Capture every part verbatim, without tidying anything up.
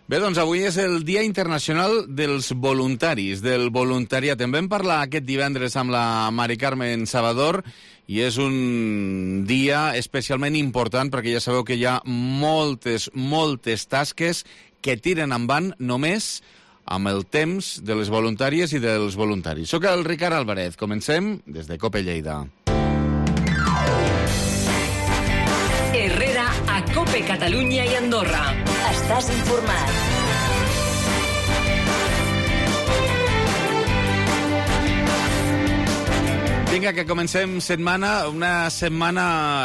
Bé, doncs avui és el Dia Internacional dels Voluntaris, del voluntariat. En vam parlar aquest divendres amb la Mari Carmen Salvador i és un dia especialment important perquè ja sabeu que hi ha moltes, moltes tasques que tiren endavant només amb el temps de les voluntàries i dels voluntaris. Soc el Ricard Álvarez. Comencem des de COPE Lleida. Herrera a COPE Catalunya i Andorra. Estàs informat. Vinga, que comencem setmana, una setmana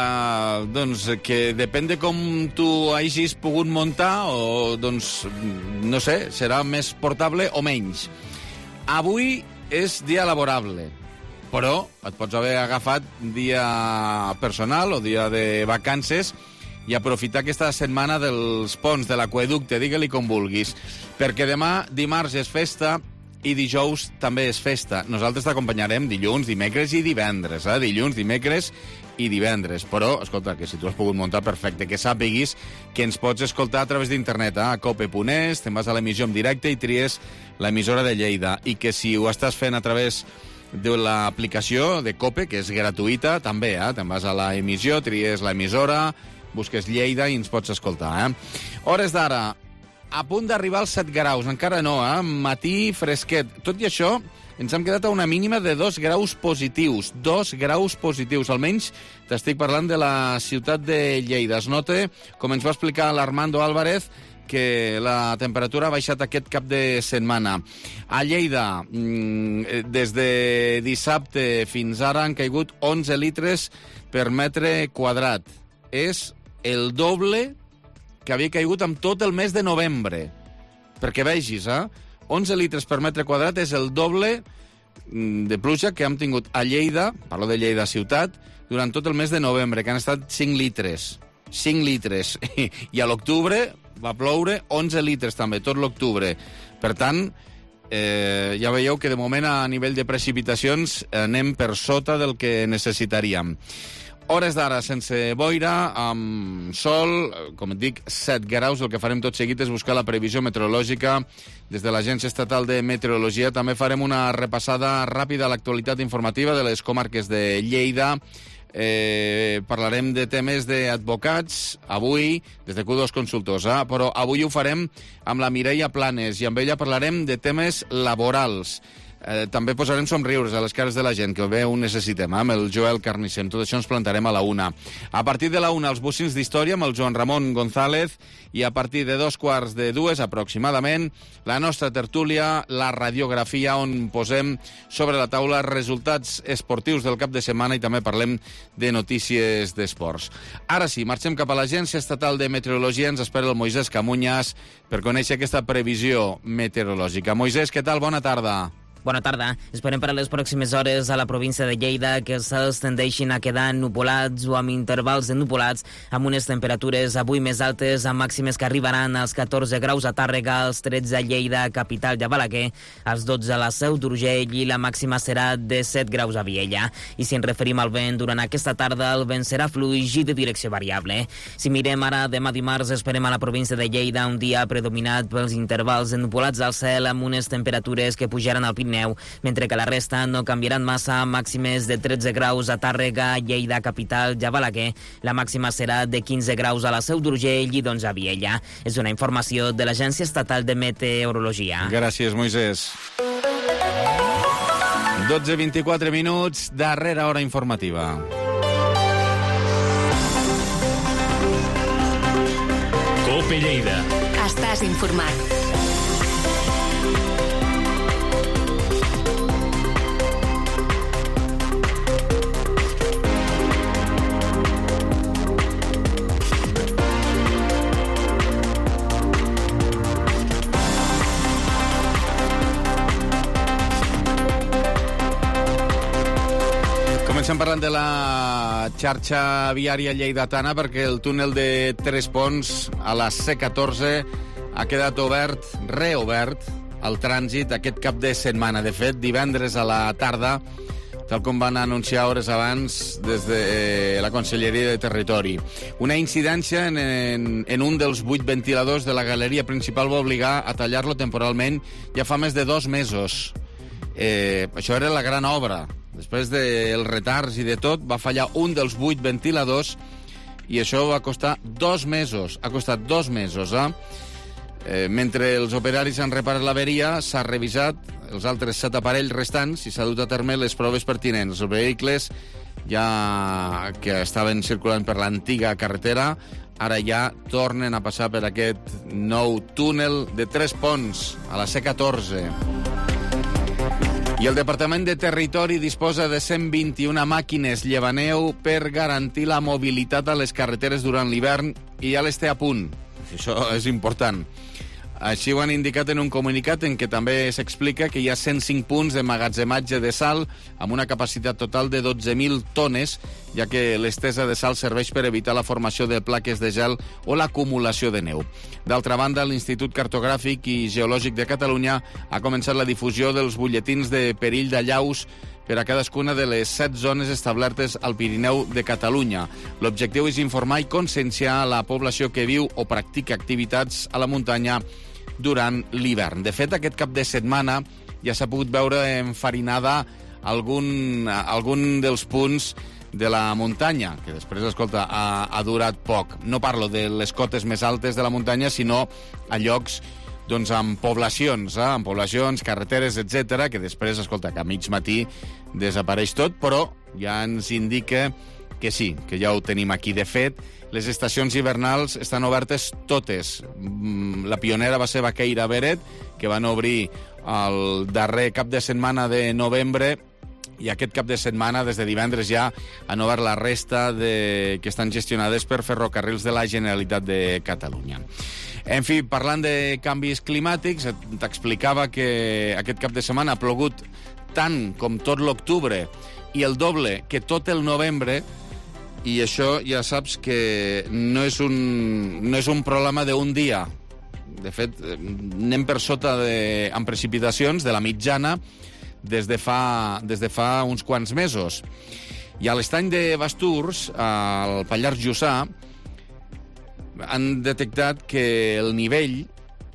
doncs, que depèn de com tu hagis pogut muntar o, doncs, no sé, serà més portable o menys. Avui és dia laborable, però et pots haver agafat dia personal o dia de vacances i aprofitar aquesta setmana dels ponts, de l'aqüeducte, digue-li com vulguis, perquè demà, dimarts, és festa i dijous també és festa. Nosaltres t'acompanyarem dilluns, dimecres i divendres, eh? Dilluns, dimecres i divendres. Però, escolta, que si tu has pogut muntar, perfecte, que sàpiguis que ens pots escoltar a través d'internet, eh? a cope punt es, te'n vas a l'emissió en directe i tries l'emissora de Lleida. I que si ho estàs fent a través de l'aplicació de COPE, que és gratuïta, també, eh? Te'n vas a l'emissió, tries l'emissora, busques Lleida i ens pots escoltar, eh? Hores d'ara, a punt d'arribar als set graus, encara no, eh? Matí fresquet. Tot i això, ens hem quedat a una mínima de dos graus positius. Dos graus positius, almenys t'estic parlant de la ciutat de Lleida. Es nota, com ens va explicar l'Armando Álvarez, que la temperatura ha baixat aquest cap de setmana. A Lleida, des de dissabte fins ara han caigut onze litres per metre quadrat. És el doble que havia caigut amb tot el mes de novembre. Perquè vegis, eh? onze litres per metre quadrat és el doble de pluja que hem tingut a Lleida, parlo de Lleida ciutat, durant tot el mes de novembre, que han estat cinc litres. cinc litres. I a l'octubre va ploure onze litres també, tot l'octubre. Per tant, eh, ja veieu que de moment a nivell de precipitacions anem per sota del que necessitaríem. Hores d'ara sense boira, amb sol, com et dic, set graus. El que farem tot seguit és buscar la previsió meteorològica des de l'Agència Estatal de Meteorologia. També farem una repassada ràpida a l'actualitat informativa de les comarques de Lleida. Eh, parlarem de temes d'advocats, avui, des de Q dos Consultors, eh? Però avui ho farem amb la Mireia Planes i amb ella parlarem de temes laborals. Eh, també posarem somriures a les cares de la gent, que bé ho necessitem, eh? Amb el Joel Carnicem. Tot això ens plantarem a la una. A partir de la una, els bocins d'història amb el Joan Ramon González, i a partir de dos quarts de dues, aproximadament, la nostra tertúlia, la radiografia, on posem sobre la taula resultats esportius del cap de setmana i també parlem de notícies d'esports. Ara sí, marxem cap a l'Agència Estatal de Meteorologia. Ens espera el Moisès Camunyas per conèixer aquesta previsió meteorològica. Moisès, què tal? Bona tarda. Bona tarda. Esperem per a les pròximes hores a la província de Lleida que els cels tendeixin a quedar nupolats o amb intervals de nupolats, amb unes temperatures avui més altes, amb màximes que arribaran als catorze graus a Tàrrega, als tretze a Lleida, capital de Balaguer, als dotze a la Seu d'Urgell i la màxima serà de set graus a Viella. I si ens referim al vent, durant aquesta tarda el vent serà fluix i de direcció variable. Si mirem ara demà dimarts, esperem a la província de Lleida un dia predominat pels intervals de nupolats al cel, amb unes temperatures que pujaran al Pirineu, mentre que la resta no canviaran massa, màximes de tretze graus a Tàrrega, Lleida, capital, ja Balaguer. La màxima serà de quinze graus a la Seu d'Urgell i d'onze a Viella. És una informació de l'Agència Estatal de Meteorologia. Gràcies, Moisès. dotze vint-i-quatre minuts, darrera hora informativa. COPE Lleida. Estàs informat. Comencem parlant de la xarxa viària lleidatana perquè el túnel de Tres Ponts a la C catorze ha quedat obert, reobert, al trànsit aquest cap de setmana. De fet, divendres a la tarda tal com van anunciar hores abans des de eh, la Conselleria de Territori. Una incidència en, en, en un dels vuit ventiladors de la galeria principal va obligar a tallar-lo temporalment ja fa més de dos mesos. Eh, això era la gran obra. Després dels retards i de tot, va fallar un dels vuit ventiladors i això va costar dos mesos. Ha costat dos mesos, eh? Eh, mentre els operaris han reparat l'averia, s'ha revisat els altres set aparells restants i s'ha dut a terme les proves pertinents. Els vehicles ja que estaven circulant per l'antiga carretera ara ja tornen a passar per aquest nou túnel de tres ponts a la C catorze. I el Departament de Territori disposa de cent vint-i-una màquines llevaneu per garantir la mobilitat a les carreteres durant l'hivern i ja les té a punt. Això és important. Així ho han indicat en un comunicat en què també s'explica que hi ha cent cinc punts d'emmagatzematge de sal amb una capacitat total de dotze mil tones, ja que l'estesa de sal serveix per evitar la formació de plaques de gel o l'acumulació de neu. D'altra banda, l'Institut Cartogràfic i Geològic de Catalunya ha començat la difusió dels butlletins de perill d'allaus per a cadascuna de les set zones establertes al Pirineu de Catalunya. L'objectiu és informar i conscienciar la població que viu o practica activitats a la muntanya durant l'hivern. De fet, aquest cap de setmana ja s'ha pogut veure enfarinada algun, algun dels punts de la muntanya, que després, escolta, ha, ha durat poc. No parlo de les cotes més altes de la muntanya, sinó a llocs doncs amb poblacions, eh? amb poblacions, carreteres, etcètera, que després, escolta, que a mig matí desapareix tot, però ja ens indica que sí, que ja ho tenim aquí. De fet, les estacions hivernals estan obertes totes. La pionera va ser Baqueira Beret, que van obrir el darrer cap de setmana de novembre, i aquest cap de setmana, des de divendres ja, han obert la resta de... que estan gestionades per ferrocarrils de la Generalitat de Catalunya. En fi, parlant de canvis climàtics, t'explicava que aquest cap de setmana ha plogut tant com tot l'octubre i el doble que tot el novembre, i això ja saps que no és un, no és un problema d'un dia. De fet, anem per sota de, amb precipitacions de la mitjana des de fa, des de fa uns quants mesos. I a l'estany de Basturs, al Pallars Jussà, han detectat que el nivell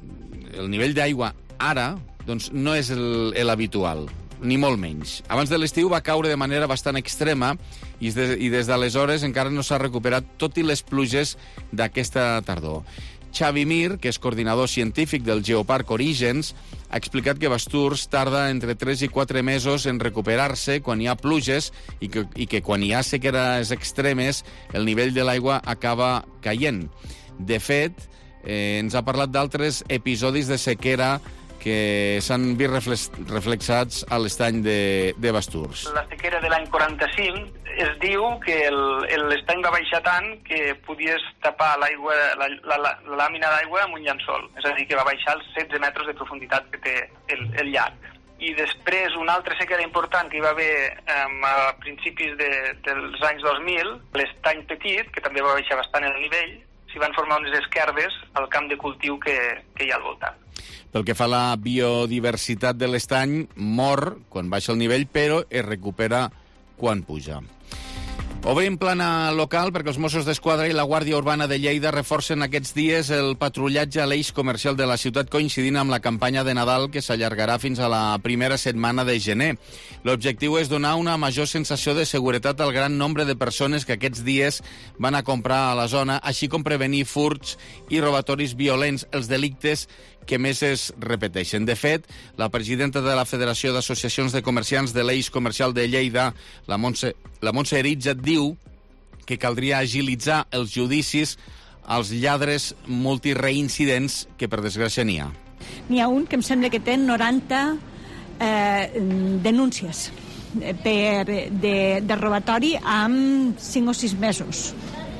el nivell d'aigua ara doncs, no és l'habitual, ni molt menys. Abans de l'estiu va caure de manera bastant extrema i, de, i des d'aleshores encara no s'ha recuperat, tot i les pluges d'aquesta tardor. Xavi Mir, que és coordinador científic del Geoparc Orígens, ha explicat que Basturs tarda entre tres i quatre mesos en recuperar-se quan hi ha pluges i que, i que quan hi ha sequeres extremes el nivell de l'aigua acaba caient. De fet, eh, ens ha parlat d'altres episodis de sequera que s'han vist reflex, reflexats a l'estany de, de Basturs. La sequera de l'any quaranta-cinc es diu que l'estany va baixar tant que podies tapar l'aigua, la, la, la, la làmina d'aigua amb un llençol. És a dir, que va baixar els setze metres de profunditat que té el, el llac. I després, una altra sequera important que hi va haver um, a principis de, dels anys dos mil, l'estany Petit, que també va baixar bastant el nivell, s'hi van formar unes esquerdes al camp de cultiu que, que hi ha al voltant. Pel que fa a la biodiversitat de l'estany, mor quan baixa el nivell, però es recupera quan puja. Obrim plana local perquè els Mossos d'Esquadra i la Guàrdia Urbana de Lleida reforcen aquests dies el patrullatge a l'eix comercial de la ciutat, coincidint amb la campanya de Nadal que s'allargarà fins a la primera setmana de gener. L'objectiu és donar una major sensació de seguretat al gran nombre de persones que aquests dies van a comprar a la zona, així com prevenir furts i robatoris violents, els delictes que més es repeteixen. De fet, la presidenta de la Federació d'Associacions de Comerciants de l'Eix Comercial de Lleida, la Montse, la Montse Eritja, diu que caldria agilitzar els judicis als lladres multireincidents que, per desgràcia, n'hi ha. N'hi ha un que em sembla que té noranta eh, denúncies per, de, de robatori en cinc o sis mesos,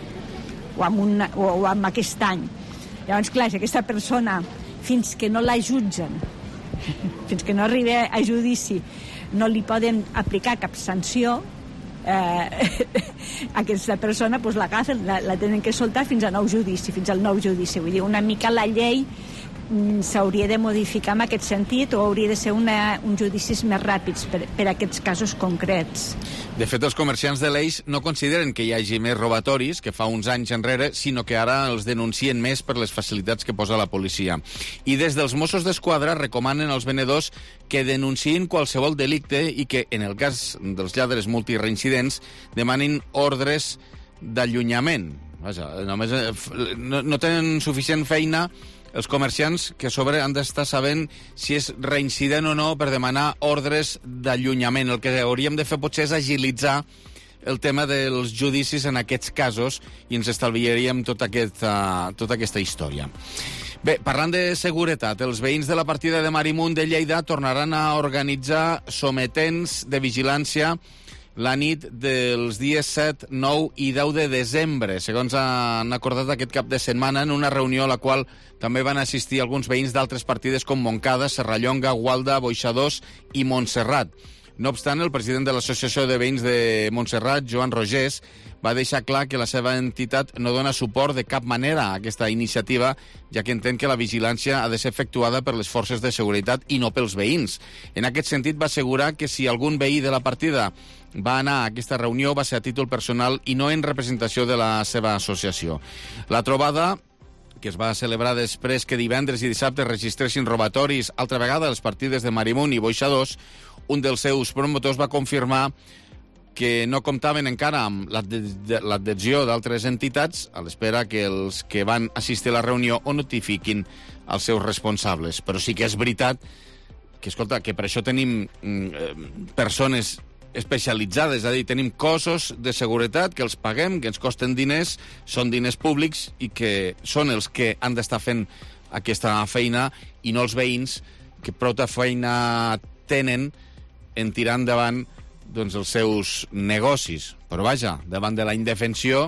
o amb, una, o, o amb aquest any. Llavors, clar, si aquesta persona, fins que no la jutgen, fins que no arribi a judici, no li poden aplicar cap sanció, eh, aquesta persona pues, l'agafen, la, la tenen que soltar fins a nou judici, fins al nou judici. Vull dir, una mica la llei s'hauria de modificar en aquest sentit o hauria de ser una, uns judicis més ràpids per, per a aquests casos concrets. De fet, els comerciants de l'Eix no consideren que hi hagi més robatoris que fa uns anys enrere, sinó que ara els denuncien més per les facilitats que posa la policia. I des dels Mossos d'Esquadra recomanen als venedors que denunciïn qualsevol delicte i que, en el cas dels lladres multireincidents, demanin ordres d'allunyament. Vaja, només no, no tenen suficient feina els comerciants que a sobre han d'estar sabent si és reincident o no per demanar ordres d'allunyament. El que hauríem de fer potser és agilitzar el tema dels judicis en aquests casos i ens estalviaríem tota aquesta, tota aquesta història. Bé, parlant de seguretat, els veïns de la partida de Marimunt de Lleida tornaran a organitzar sometents de vigilància la nit dels dies set, nou i deu de desembre, segons han acordat aquest cap de setmana en una reunió a la qual també van assistir alguns veïns d'altres partides com Montcada, Serrallonga, Gualda, Boixadors i Montserrat. No obstant, el president de l'Associació de Veïns de Montserrat, Joan Rogers, va deixar clar que la seva entitat no dona suport de cap manera a aquesta iniciativa, ja que entén que la vigilància ha de ser efectuada per les forces de seguretat i no pels veïns. En aquest sentit, va assegurar que si algun veí de la partida va anar a aquesta reunió va ser a títol personal i no en representació de la seva associació. La trobada, que es va celebrar després que divendres i dissabte registressin robatoris, altra vegada a les partides de Marimunt i Boixadors, un dels seus promotors va confirmar que no comptaven encara amb l'adhesió d'altres entitats a l'espera que els que van assistir a la reunió ho notifiquin als seus responsables. Però sí que és veritat que, escolta, que per això tenim eh, persones especialitzades, és a dir, tenim cossos de seguretat que els paguem, que ens costen diners, són diners públics i que són els que han d'estar fent aquesta feina i no els veïns que prou feina tenen en tirar endavant doncs, els seus negocis. Però vaja, davant de la indefensió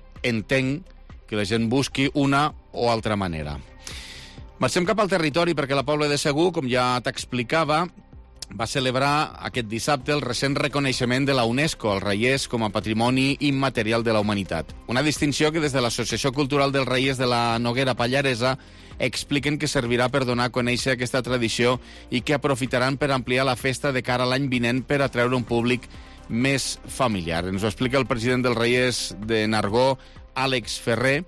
entenc que la gent busqui una o altra manera. Marxem cap al territori perquè la Pobla de Segur, com ja t'explicava, va celebrar aquest dissabte el recent reconeixement de la UNESCO al Raiers com a Patrimoni Immaterial de la Humanitat. Una distinció que des de l'Associació Cultural dels Raiers de la Noguera Pallaresa expliquen que servirà per donar a conèixer aquesta tradició i que aprofitaran per ampliar la festa de cara a l'any vinent per atreure un públic més familiar. Ens ho explica el president dels Raiers de Nargó, Àlex Ferrer,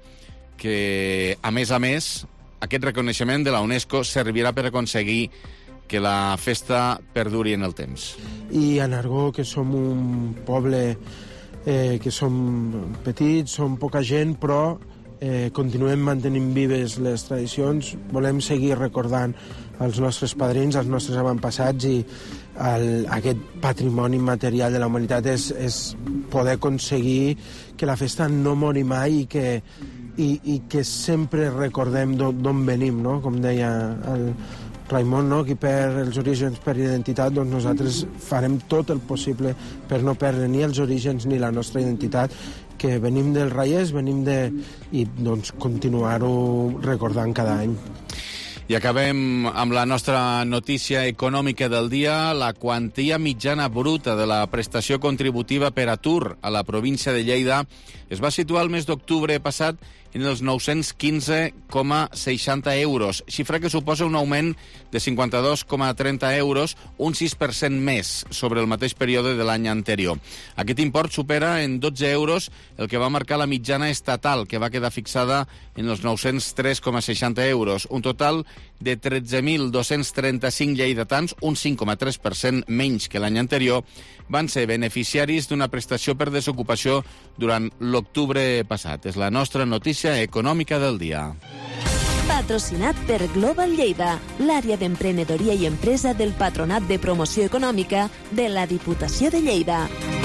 que, a més a més, aquest reconeixement de la UNESCO servirà per aconseguir que la festa perduri en el temps. I a Nargó, que som un poble eh, que som petits, som poca gent, però eh, continuem mantenint vives les tradicions, volem seguir recordant els nostres padrins, els nostres avantpassats i el, aquest patrimoni immaterial de la humanitat és, és poder aconseguir que la festa no mori mai i que, i, i que sempre recordem d'on venim, no? Com deia el Raimon, no? Qui perd els orígens per identitat, doncs nosaltres farem tot el possible per no perdre ni els orígens ni la nostra identitat, que venim del Raiers, venim de... i doncs continuar-ho recordant cada any. I acabem amb la nostra notícia econòmica del dia. La quantia mitjana bruta de la prestació contributiva per atur a la província de Lleida es va situar el mes d'octubre passat en els nou-cents quinze coma seixanta euros, xifra que suposa un augment de cinquanta-dos coma trenta euros, un sis per cent més sobre el mateix període de l'any anterior. Aquest import supera en dotze euros el que va marcar la mitjana estatal, que va quedar fixada en els nou-cents tres coma seixanta euros, un total de tretze mil dos-cents trenta-cinc lleidatans, un cinc coma tres per cent menys que l'any anterior, van ser beneficiaris d'una prestació per desocupació durant l'octubre passat. És la nostra notícia econòmica del dia. Patrocinat per Global Lleida, l'àrea d'emprenedoria i empresa del Patronat de Promoció Econòmica de la Diputació de Lleida.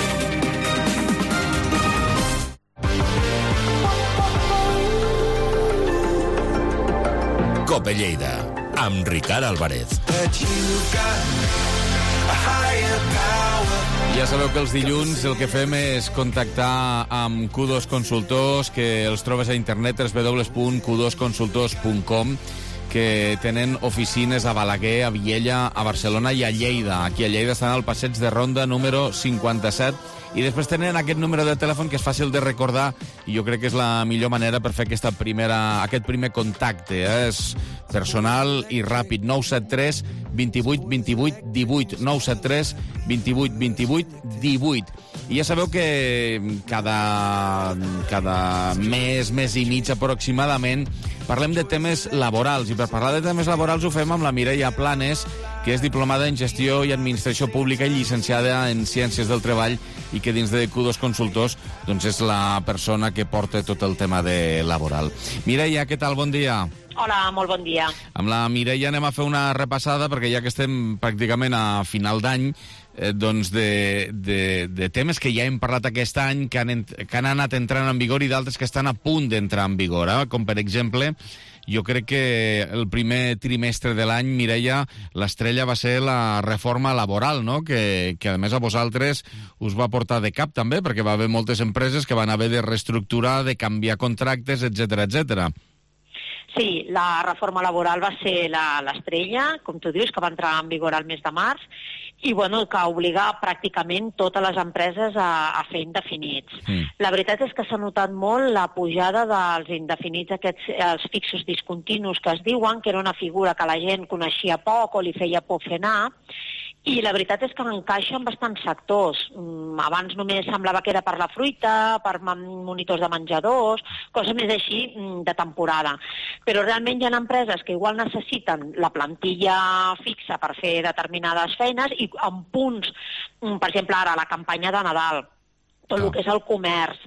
Cope Lleida, amb Ricard Álvarez. Ja sabeu que els dilluns el que fem és contactar amb Q dos Consultors, que els trobes a internet, w w w punt q dos consultors punt com, que tenen oficines a Balaguer, a Viella, a Barcelona i a Lleida. Aquí a Lleida estan al passeig de Ronda número cinquanta-set i després tenen aquest número de telèfon que és fàcil de recordar i jo crec que és la millor manera per fer aquesta primera, aquest primer contacte. Eh? És personal i ràpid. nou set tres, vint vuit, vint vuit, divuit. nou set tres, vint vuit, vint vuit, divuit. I ja sabeu que cada, cada mes, mes i mig aproximadament, parlem de temes laborals. I per parlar de temes laborals ho fem amb la Mireia Planes, que és diplomada en Gestió i Administració Pública i llicenciada en Ciències del Treball i que dins de Q dos Consultors doncs és la persona que porta tot el tema de laboral. Mireia, què tal? Bon dia. Hola, molt bon dia. Amb la Mireia anem a fer una repassada perquè ja que estem pràcticament a final d'any, eh, doncs de, de, de temes que ja hem parlat aquest any, que han, que han anat entrant en vigor i d'altres que estan a punt d'entrar en vigor, eh? Com per exemple, jo crec que el primer trimestre de l'any, Mireia, l'estrella va ser la reforma laboral, no? Que, que a més a vosaltres us va portar de cap també, perquè va haver moltes empreses que van haver de reestructurar, de canviar contractes, etcètera, etcètera. Sí, la reforma laboral va ser l'estrella, com tu dius, que va entrar en vigor al mes de març, i bueno, que obliga pràcticament totes les empreses a, a fer indefinits. Mm. La veritat és que s'ha notat molt la pujada dels indefinits, aquests els fixos discontinus que es diuen, que era una figura que la gent coneixia poc o li feia por fer anar, i la veritat és que encaixa en bastants sectors. Abans només semblava que era per la fruita, per monitors de menjadors, coses més així de temporada. Però realment hi ha empreses que igual necessiten la plantilla fixa per fer determinades feines i en punts, per exemple, ara la campanya de Nadal, tot el que és el comerç,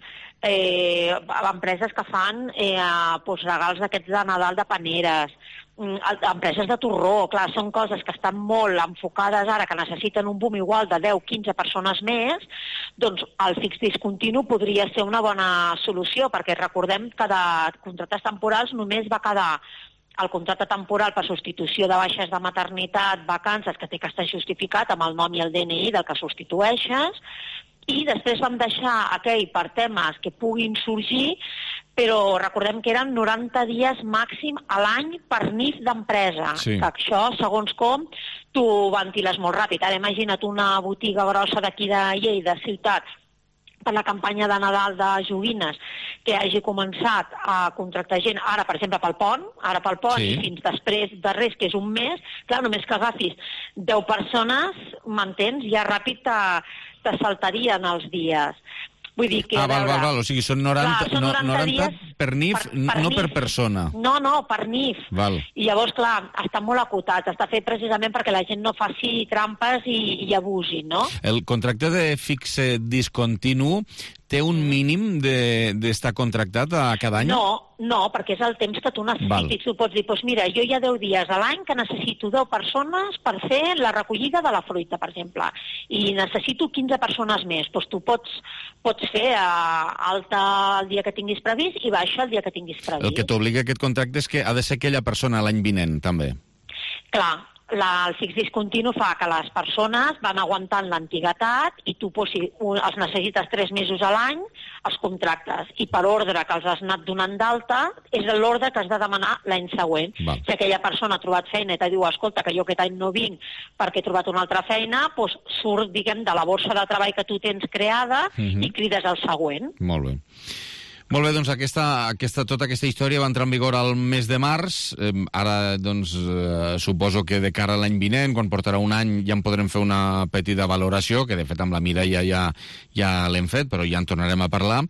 eh, empreses que fan eh, doncs regals d'aquests de Nadal de paneres, empreses de torró, clar, són coses que estan molt enfocades ara, que necessiten un boom igual de deu a quinze persones més, doncs el fix discontinu podria ser una bona solució, perquè recordem que de contractes temporals només va quedar el contracte temporal per substitució de baixes de maternitat, vacances, que té que estar justificat amb el nom i el D N I del que substitueixes, i després vam deixar aquell per temes que puguin sorgir, però recordem que eren noranta dies màxim a l'any per N I F d'empresa. Sí. Que això, segons com, tu ventiles molt ràpid. Ara imagina't una botiga grossa d'aquí de Lleida, ciutat, per la campanya de Nadal de joguines, que hagi començat a contractar gent, ara, per exemple, pel pont, ara pel pont, sí. I fins després de res, que és un mes, clar, només que agafis deu persones, m'entens, ja ràpid te, te saltarien els dies. Vull dir que... Ah, val, val, val, o sigui, són noranta, clar, són noranta, noranta per N I F, per, per no N I F. Per persona. No, no, per N I F. Val. I llavors, clar, està molt acotat, està fet precisament perquè la gent no faci trampes i, i abusi, no? El contracte de fixe discontinu té un mínim d'estar de, contractat a cada any? No, no, perquè és el temps que tu necessitis. Val. Tu pots dir, doncs mira, jo hi ha deu dies a l'any que necessito deu persones per fer la recollida de la fruita, per exemple, i necessito quinze persones més. Doncs tu pots, pots fer uh, alta el dia que tinguis previst i baixa el dia que tinguis previst. El que t'obliga aquest contracte és que ha de ser aquella persona l'any vinent, també. Clar. La, el fix discontinu fa que les persones van aguantant l'antiguitat i tu pues, si els necessites tres mesos a l'any, els contractes. I per ordre que els has anat donant d'alta, és l'ordre que has de demanar l'any següent. Val. Si aquella persona ha trobat feina i te diu, escolta, que jo aquest any no vinc perquè he trobat una altra feina, pues, surt, diguem, de la borsa de treball que tu tens creada uh-huh. i crides el següent. Molt bé. Molt bé, doncs aquesta, aquesta, tota aquesta història va entrar en vigor al mes de març. Eh, ara, doncs, eh, suposo que de cara a l'any vinent, quan portarà un any, ja en podrem fer una petita valoració, que de fet amb la Mireia ja, ja l'hem fet, però ja en tornarem a parlar.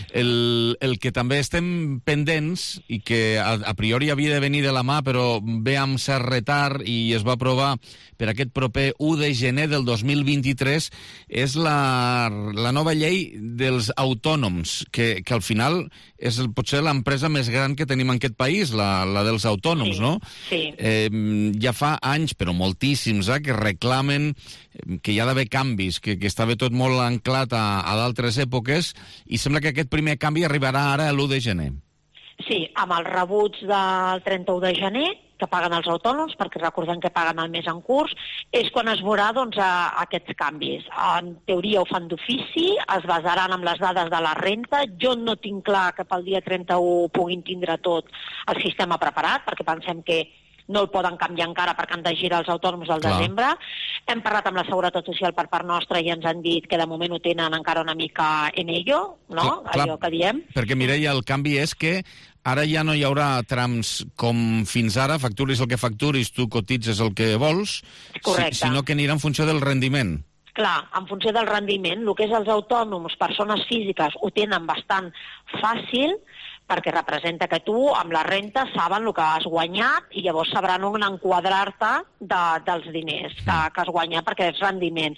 El, el que també estem pendents, i que a, a priori havia de venir de la mà, però ve amb cert retard i es va aprovar per aquest proper u de gener del dos mil vint-i-tres, és la, la nova llei dels autònoms, que, que al final és el, potser l'empresa més gran que tenim en aquest país, la, la dels autònoms, sí, no? Sí. Eh, ja fa anys, però moltíssims, eh, que reclamen que hi ha d'haver canvis, que, que estava tot molt anclat a, a d'altres èpoques, i sembla que aquest primer canvi arribarà ara a l'u de gener. Sí, amb els rebuts del trenta-u de gener, que paguen els autònoms, perquè recordem que paguen el mes en curs, és quan es veurà doncs, a, a aquests canvis. En teoria ho fan d'ofici, es basaran en les dades de la renta. Jo no tinc clar que pel dia trenta-u puguin tindre tot el sistema preparat, perquè pensem que no el poden canviar encara perquè han de girar els autònoms al Clar. desembre. Hem parlat amb la Seguretat Social per part nostra i ens han dit que de moment ho tenen encara una mica en ello, no? Clar, Allò que diem. Perquè, Mireia, el canvi és que ara ja no hi haurà trams com fins ara, facturis el que facturis, tu cotitzes el que vols, Correcte. si, sinó que anirà en funció del rendiment. Clar, en funció del rendiment, el que és els autònoms, persones físiques, ho tenen bastant fàcil, perquè representa que tu, amb la renta, saben el que has guanyat i llavors sabran on enquadrar-te de, dels diners que, que has guanyat, perquè és rendiment.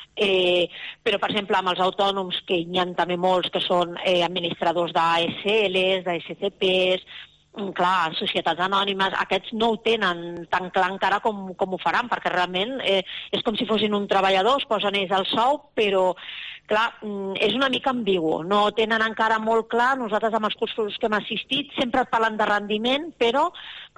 Eh, però, per exemple, amb els autònoms, que hi ha també molts que són eh, administradors d'A S Ls, d'A S C Ps, clar, societats anònimes, aquests no ho tenen tan clar encara com, com ho faran, perquè realment eh, és com si fossin un treballador, es posen ells al sou, però clar, és una mica ambigu, no tenen encara molt clar. Nosaltres amb els cursos que hem assistit sempre parlen de rendiment, però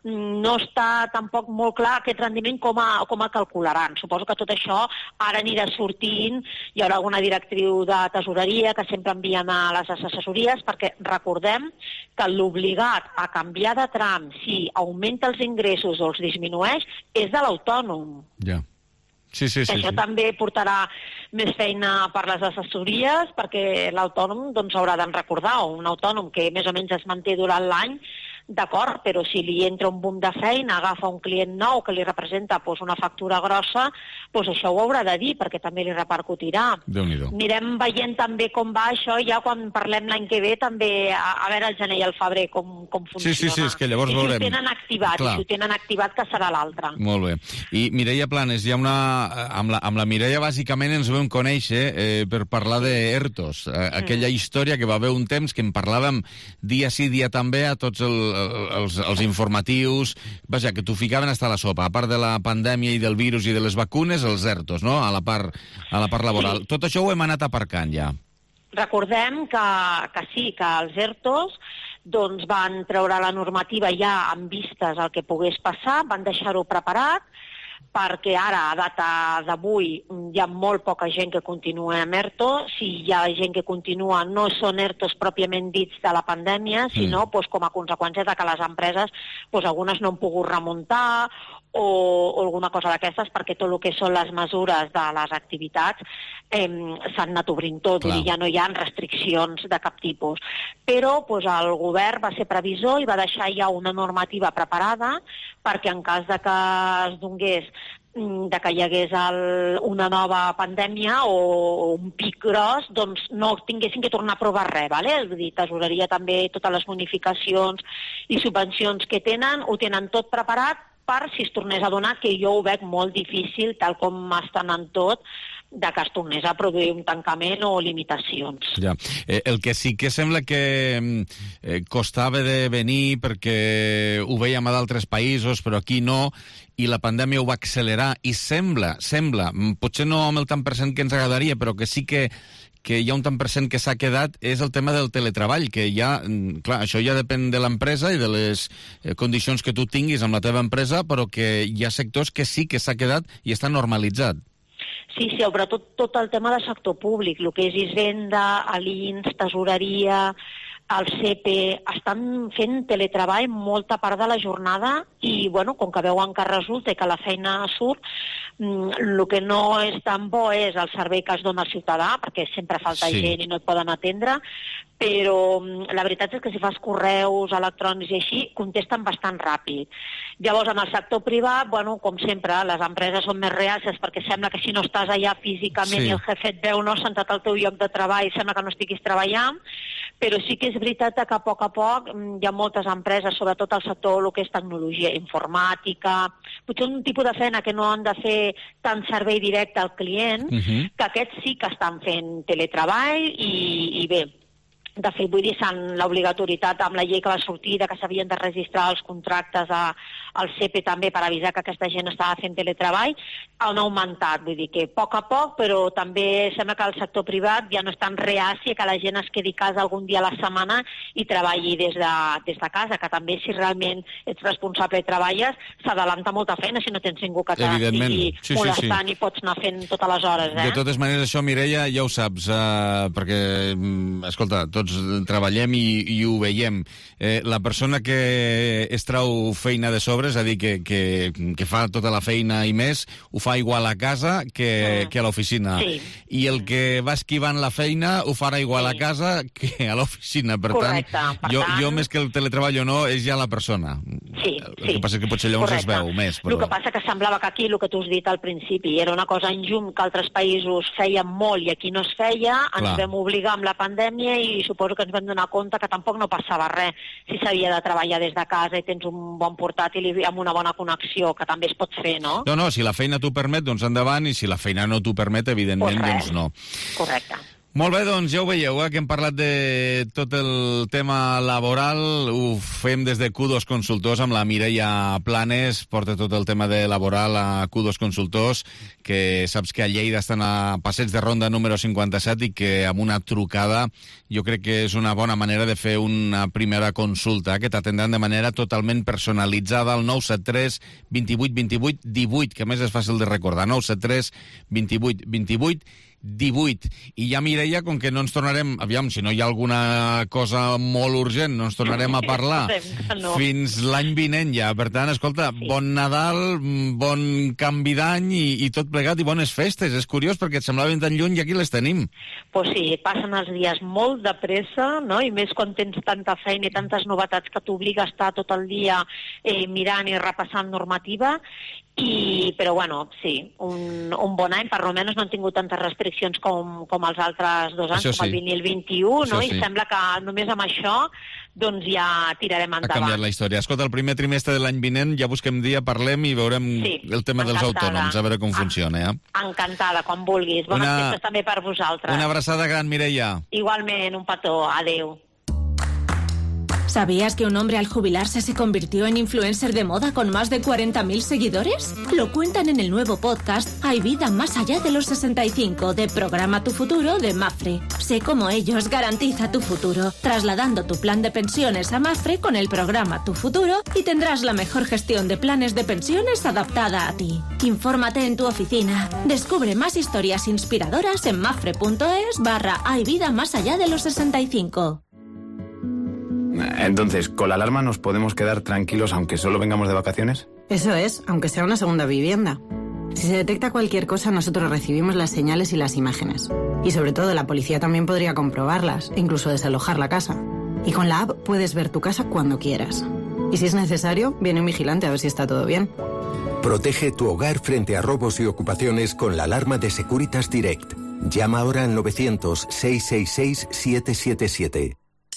no està tampoc molt clar aquest rendiment com a, com a calcularan. Suposo que tot això ara anirà sortint, hi haurà alguna directriu de tesoreria que sempre envien a les assessories, perquè recordem que l'obligat a canviar de tram si augmenta els ingressos o els disminueix és de l'autònom. Ja. Sí, sí, sí, Això sí. també portarà més feina per les assessories, perquè l'autònom doncs, haurà de recordar, o un autònom que més o menys es manté durant l'any, d'acord, però si li entra un boom de feina, agafa un client nou que li representa doncs, una factura grossa, doncs això ho haurà de dir, perquè també li repercutirà. Déu-n'hi-do. Anirem veient també com va això, ja quan parlem l'any que ve, també a, a veure el gener i el febrer com, com funciona. Sí, sí, sí, és que llavors I si veurem. ho tenen activat, Clar. i si ho tenen activat, que serà l'altre. Molt bé. I Mireia Planes, hi ha una... Amb la, amb la Mireia, bàsicament, ens vam conèixer eh, per parlar de ERTOs. Eh, aquella història que va haver un temps que en parlàvem dia sí, dia també a tots el, els, els informatius. Vaja, que t'ho ficaven hasta la sopa. A part de la pandèmia i del virus i de les vacunes, els ERTOs, no?, a la part, a la part laboral. Sí. Tot això ho hem anat aparcant ja. Recordem que, que sí, que els ERTOs doncs, van treure la normativa ja amb vistes al que pogués passar, van deixar-ho preparat, perquè ara, a data d'avui, hi ha molt poca gent que continua amb ERTO. Si hi ha gent que continua, no són ERTOs pròpiament dits de la pandèmia, sinó mm. doncs, com a conseqüència de que les empreses, doncs, algunes no han pogut remuntar o, o alguna cosa d'aquestes, perquè tot el que són les mesures de les activitats eh, s'han anat obrint tot, i ja no hi ha restriccions de cap tipus. Però doncs, el govern va ser previsor i va deixar ja una normativa preparada perquè en cas de que es donés de que hi hagués el, una nova pandèmia o un pic gros, doncs no tinguessin que tornar a provar res, ¿vale? És a dir, tesoreria també, totes les bonificacions i subvencions que tenen, ho tenen tot preparat per si es tornés a donar, que jo ho veig molt difícil, tal com està anant tot, de que es tornés a produir un tancament o limitacions. Ja. Eh, el que sí que sembla que eh, costava de venir perquè ho veiem a d'altres països, però aquí no, i la pandèmia ho va accelerar, i sembla, sembla, potser no amb el tant per cent que ens agradaria, però que sí que que hi ha un tant per cent que s'ha quedat, és el tema del teletreball, que ja, clar, això ja depèn de l'empresa i de les condicions que tu tinguis amb la teva empresa, però que hi ha sectors que sí que s'ha quedat i està normalitzat. Sí, sí, sobretot tot el tema del sector públic, el que és Hisenda, l'I N S, Tesoreria, el C P, estan fent teletreball molta part de la jornada i, bueno, com que veuen que resulta i que la feina surt, el que no és tan bo és el servei que es dona al ciutadà, perquè sempre falta sí. gent i no et poden atendre, però la veritat és que si fas correus electrònics i així, contesten bastant ràpid. Llavors, en el sector privat, bueno, com sempre, les empreses són més reàcies perquè sembla que si no estàs allà físicament sí. i el jefe et veu, no, sentat al teu lloc de treball, sembla que no estiguis treballant, però sí que és veritat que a poc a poc hi ha moltes empreses, sobretot al sector el que és tecnologia informàtica, potser un tipus de feina que no han de fer tant servei directe al client, uh-huh. que aquests sí que estan fent teletreball i, i bé, de fet, vull dir, l'obligatorietat amb la llei que va sortir de que s'havien de registrar els contractes a, al C P també per avisar que aquesta gent estava fent teletreball, han augmentat. Vull dir que a poc a poc, però també sembla que el sector privat ja no és tan reaci que la gent es quedi a casa algun dia a la setmana i treballi des de, des de casa, que també si realment ets responsable i treballes, s'adalanta molta feina si no tens ningú que t'estigui sí, molestant sí, sí. i pots anar fent totes les hores. Eh? De totes maneres, això, Mireia, ja ho saps, eh, perquè, escolta, tots tots treballem i, i ho veiem. Eh, la persona que es trau feina de sobre, és a dir, que, que, que fa tota la feina i més, ho fa igual a casa que, mm. que a l'oficina. Sí. I el que va esquivant la feina ho farà igual sí. a casa que a l'oficina. Per Correcte. tant, per jo, tant... jo més que el teletreball o no, és ja la persona. Sí, el sí. que passa és que potser llavors Correcte. es veu més. Però... El que passa que semblava que aquí, el que tu has dit al principi, era una cosa en llum que altres països feien molt i aquí no es feia, ens Clar. vam obligar amb la pandèmia i suposo que ens vam donar compte que tampoc no passava res si s'havia de treballar des de casa i tens un bon portàtil i amb una bona connexió, que també es pot fer, no? No, no, si la feina t'ho permet, doncs endavant, i si la feina no t'ho permet, evidentment, pues doncs no. Correcte. Molt bé, doncs ja ho veieu, eh, que hem parlat de tot el tema laboral, ho fem des de Q dos Consultors amb la Mireia Planes, porta tot el tema de laboral a Q dos Consultors, que saps que a Lleida estan a Passeig de Ronda número cinquanta-set i que amb una trucada jo crec que és una bona manera de fer una primera consulta, que t'atendran de manera totalment personalitzada al nou set tres vint vuit vint vuit divuit, que a més és fàcil de recordar, nou set tres vint vuit vint vuit divuit. I ja, Mireia, com que no ens tornarem, aviam, si no hi ha alguna cosa molt urgent, no ens tornarem a parlar no. fins l'any vinent ja. Per tant, escolta, sí. bon Nadal, bon canvi d'any i, i tot plegat, i bones festes. És curiós perquè et semblaven tan lluny i aquí les tenim. Pues sí, passen els dies molt de pressa, no? I més quan tens tanta feina i tantes novetats que t'obliga a estar tot el dia eh, mirant i repassant normativa. I, però bueno, sí, un, un bon any, per almenys no han tingut tantes restriccions com, com els altres dos anys, això com el sí. vint i el vint-i-u, no? Sí. I sembla que només amb això doncs ja tirarem endavant. Ha canviat la història. Escolta, el primer trimestre de l'any vinent ja busquem dia, parlem i veurem sí, el tema encantada. dels autònoms, a veure com funciona. Ja? Encantada, quan vulguis. Bones una, festes també per vosaltres. Una abraçada gran, Mireia. Igualment, un petó. Adeu. ¿Sabías que un hombre al jubilarse se convirtió en influencer de moda con más de cuarenta mil seguidores? Lo cuentan en el nuevo podcast Hay vida más allá de los sesenta y cinco de Programa Tu Futuro de Mapfre. Sé cómo ellos garantiza tu futuro, trasladando tu plan de pensiones a Mapfre con el programa Tu Futuro y tendrás la mejor gestión de planes de pensiones adaptada a ti. Infórmate en tu oficina. Descubre más historias inspiradoras en mapfre.es barra Hay vida más allá de los sesenta y cinco. Entonces, ¿con la alarma nos podemos quedar tranquilos aunque solo vengamos de vacaciones? Eso es, aunque sea una segunda vivienda. Si se detecta cualquier cosa, nosotros recibimos las señales y las imágenes. Y sobre todo, la policía también podría comprobarlas, e incluso desalojar la casa. Y con la app puedes ver tu casa cuando quieras. Y si es necesario, viene un vigilante a ver si está todo bien. Protege tu hogar frente a robos y ocupaciones con la alarma de Securitas Direct. Llama ahora al novecientos, seiscientos sesenta y seis, setecientos setenta y siete.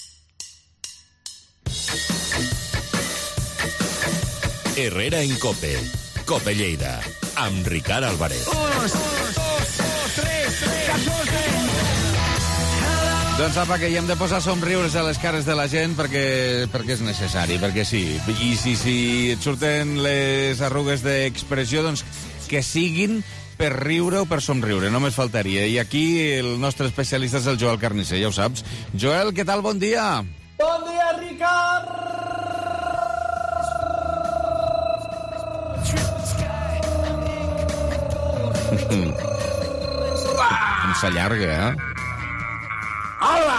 Herrera en Cope. Cope Lleida. Amb Ricard Álvarez. Dos, dos, dos, tres, tres, catorze. Doncs apa, que hi hem de posar somriures a les cares de la gent perquè, perquè és necessari, perquè sí. I si, si et surten les arrugues d'expressió, doncs que siguin per riure o per somriure, només faltaria. I aquí el nostre especialista és el Joel Carnisser, ja ho saps. Joel, què tal? Bon dia. Bon dia, Ricard! Com s'allarga, eh? Hola!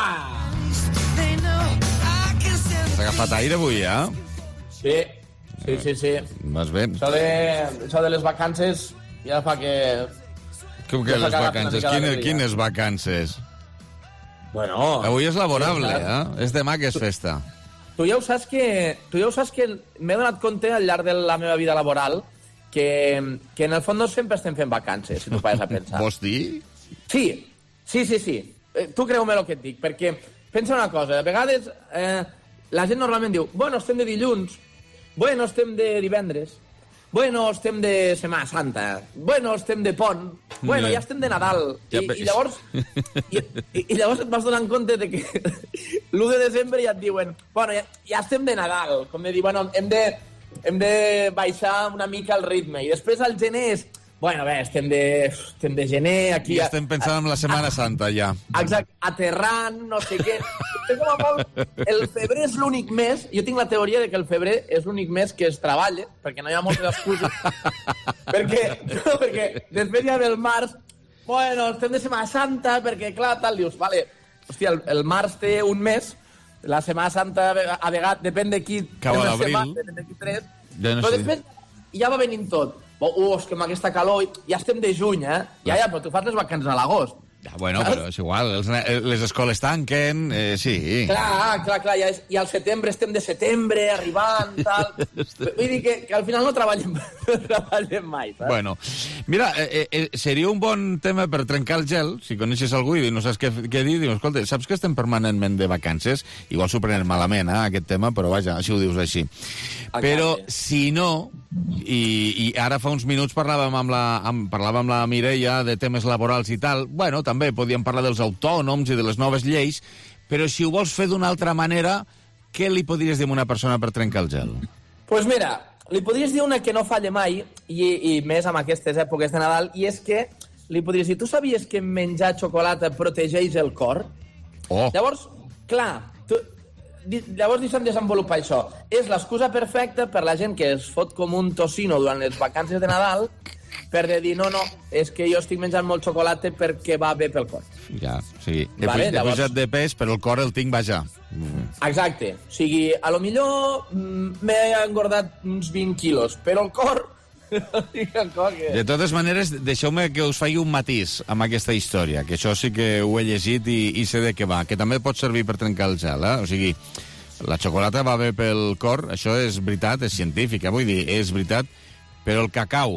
Has agafat aire avui, eh? Sí, sí, sí, sí. Vas bé. Això de, això de les vacances ja fa que... Com que les vacances? Quines, quines vacances? Bueno... Avui és laborable, eh? És demà que és festa. Tu ja ho saps que, tu ja ho saps que m'he donat compte al llarg de la meva vida laboral que, que en el fons no sempre estem fent vacances, si tu pares a pensar. Vols dir? Sí, sí, sí, sí. Eh, tu creu-me el que et dic, perquè pensa una cosa, de vegades eh, la gent normalment diu, bueno, estem de dilluns, bueno, estem de divendres, bueno, estem de Setmana Santa, bueno, estem de pont, bueno, ja estem de Nadal. I, i, llavors, i, i, i llavors et vas donant compte de que l'u de desembre ja et diuen, bueno, ja, ja estem de Nadal, com de dir, bueno, hem de, hem de baixar una mica el ritme. I després al gener és, bueno, bé, estem de, estem de gener... Aquí, I estem pensant en la Setmana Santa, ja. Exacte, aterrant, no sé què. El febrer és l'únic mes, jo tinc la teoria de que el febrer és l'únic mes que es treballa, perquè no hi ha moltes excuses. perquè, no, perquè després ja ve el març, bueno, estem de Setmana Santa, perquè clar, tal, dius, vale, hòstia, el, el març té un mes, la Setmana Santa, a vegades, depèn de qui... Cau a l'abril. Depèn de qui tres. Ja no però sé. després ja va venint tot. Oh, és que amb aquesta calor... Ja estem de juny, eh? Ja, ja, però tu fas les vacances a l'agost. Ja, bueno, però és igual, els, les escoles tanquen, eh, sí. Clar, clar, clar, ja és, i al setembre estem de setembre, arribant, tal... Vull dir que, que al final no treballem, no treballem mai, saps? Bueno, mira, eh, eh, seria un bon tema per trencar el gel, si coneixes algú i no saps què, què dir, dius, escolta, saps que estem permanentment de vacances? Igual s'ho prenen malament, eh, aquest tema, però vaja, així ho dius així. Però, si no, i, i ara fa uns minuts parlàvem amb la, amb, parlàvem amb la Mireia de temes laborals i tal, bueno, també podíem parlar dels autònoms i de les noves lleis, però si ho vols fer d'una altra manera, què li podries dir a una persona per trencar el gel? Doncs pues mira, li podries dir una que no falla mai, i, i més amb aquestes èpoques de Nadal, i és que li podries dir, tu sabies que menjar xocolata protegeix el cor? Oh. Llavors, clar, tu, llavors deixem desenvolupar això. És l'excusa perfecta per la gent que es fot com un tocino durant les vacances de Nadal per de dir, no, no, és que jo estic menjant molt xocolata perquè va bé pel cor. Ja, sí. He, Vale, he llavors- pujat de pes, però el cor el tinc baixar. Mm. Exacte. O sigui, a lo millor mm, m'he engordat uns vint quilos, però el cor... el cor que... De totes maneres, deixeu-me que us faci un matís amb aquesta història, que això sí que ho he llegit i, i sé de què va, que també pot servir per trencar el gel, eh? O sigui, la xocolata va bé pel cor, això és veritat, és científica, vull dir, és veritat, però el cacau,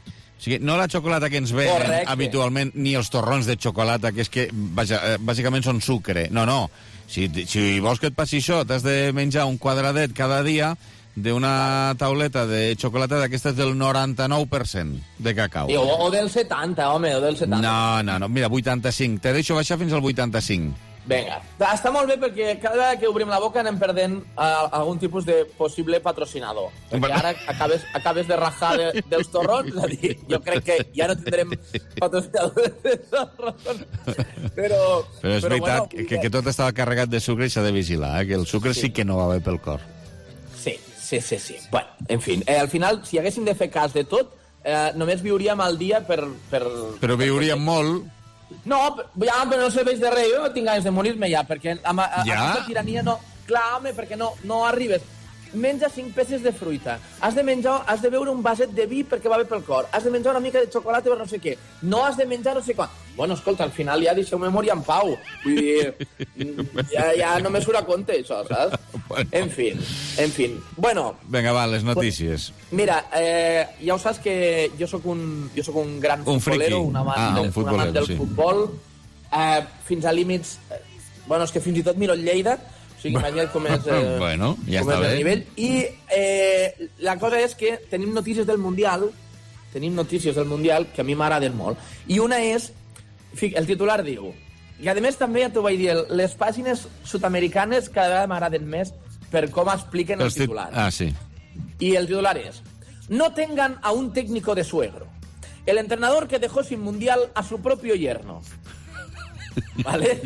o sigui, no la xocolata que ens venen Correcte. habitualment, ni els torrons de xocolata, que és que, vaja, eh, bàsicament són sucre. No, no, si, si vols que et passi això, t'has de menjar un quadradet cada dia d'una tauleta de xocolata d'aquestes del noranta-nou per cent de cacau. I, o, o del setanta, home, o del setanta. No, no, no, mira, vuitanta-cinc. Te deixo baixar fins al vuitanta-cinc. Vinga, està molt bé perquè cada vegada que obrim la boca anem perdent uh, algun tipus de possible patrocinador. Perquè ara acabes, acabes de rajar de, dels torrons, és a dir, jo crec que ja no tindrem patrocinadors de torrons. Però, Però és però, veritat bueno, que, que tot estava carregat de sucre i s'ha de vigilar, eh? Que el sucre sí. sí que no va bé pel cor. Sí, sí, sí, sí. Bueno, en fi, eh, al final, si haguéssim de fer cas de tot, eh, només viuríem al dia per... per Però viuríem per... molt... No, ja, però no serveix de res. Jo tinc ganes de morir-me ja, perquè amb, a, Ja? aquesta tirania no... Clar, home, perquè no, no arribes. Menja cinc peces de fruita. Has de menjar, has de beure un vaset de vi perquè va bé pel cor. Has de menjar una mica de xocolata per no sé què. No has de menjar no sé quan. Bueno, escolta, al final ja deixeu-me morir en pau. Vull dir, ja, ja no me surt a compte, això, saps? Bueno. En fi, en fi. Bueno, Vinga, va, les notícies. mira, eh, ja ho saps que jo sóc un, jo sóc un gran Un futbolero, friki. un amant, Ah, un un futbolero, amant del sí. futbol, eh, fins a límits... Eh, bueno, és que fins i tot miro el Lleida, o sigui, imagina't com és, eh, Bueno, ja com està és el bé. nivell. I eh, la cosa és que tenim notícies del Mundial, tenim notícies del Mundial que a mi m'agraden molt. I una és, fi- el titular diu, i a més també ja t'ho vaig dir, les pàgines sud-americanes cada vegada m'agraden més per com expliquen el Els tit- titular. Ah, sí. Y el titular es: no tengan a un técnico de suegro. El entrenador que dejó sin mundial a su propio yerno. ¿Vale?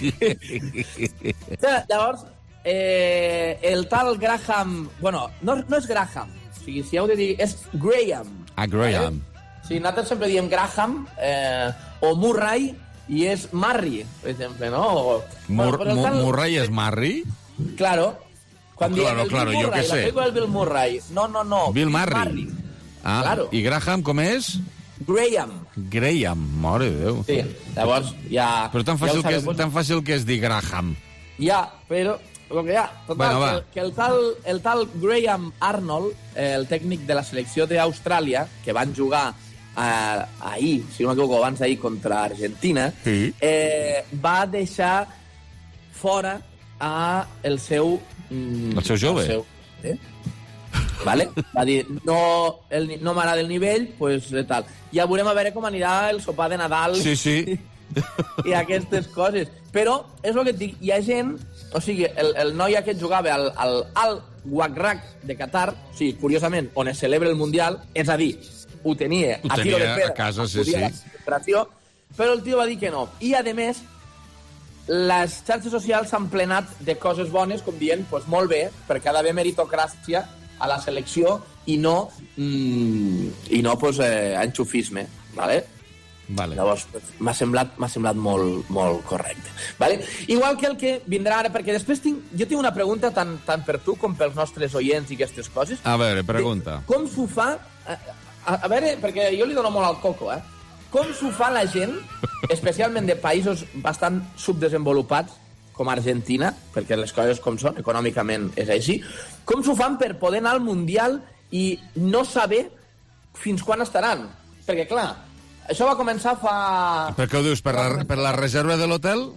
O sea, llavors, eh, el tal Graham... Bueno, no, no és Graham. O sigui, si heu de dir... És Graham. Ah, Graham. Vale? Sí, nosaltres sempre diem Graham eh, o Murray i és Marry, per exemple, no? O, Mur però el Mur tal- Murray és Marry? Claro. Quan Oh, diem claro, el claro, Bill yo Murray, qué sé. la pel·lícula del Bill Murray. No, no, no. Bill Murray. Ah, Claro. i Graham com és? Graham. Graham, mare de Déu. Sí, llavors ja... Però tan ja fàcil, ho que és, sabeu, tan fàcil que és dir Graham. Ja, però el que hi ha... Total, Bueno, va. que, que el, tal, el tal Graham Arnold, eh, el tècnic de la selecció d'Austràlia, que van jugar eh, ahir, si no m'equivoco, abans d'ahir contra Argentina, Sí. eh, va deixar fora a el seu... Mm, El seu jove? El seu, eh? Vale? Va dir, no, el, ni- no m'agrada el nivell, pues eh, tal. Ja veurem a veure com anirà el sopar de Nadal Sí, sí. i aquestes coses. Però, és el que et dic, hi ha gent... O sigui, el, el noi aquest jugava al, al Al Waqraq de Qatar, o sigui, curiosament, on es celebra el Mundial, és a dir, ho tenia Ho a tiro de tenia pedra, a casa, sí, acudia a la sí. concentració, però el tio va dir que no. I, a més, les xarxes socials s'han plenat de coses bones, com dient, pues, molt bé, perquè ha d'haver meritocràcia a la selecció i no, mm, i no pues, eh, enxufisme, ¿vale? Vale. Llavors, m'ha semblat, m'ha semblat molt, molt correcte. Vale? Igual que el que vindrà ara, perquè després tinc, jo tinc una pregunta tant, tant per tu com pels nostres oients i aquestes coses. A veure, pregunta. De, com s'ho fa... A, a, a veure, perquè jo li dono molt al coco, eh? Com s'ho fa la gent, especialment de països bastant subdesenvolupats, com Argentina, perquè les coses com són, econòmicament és així, com s'ho fan per poder anar al Mundial i no saber fins quan estaran? Perquè, clar, això va començar fa... Per què ho dius? Per la, per la reserva de l'hotel?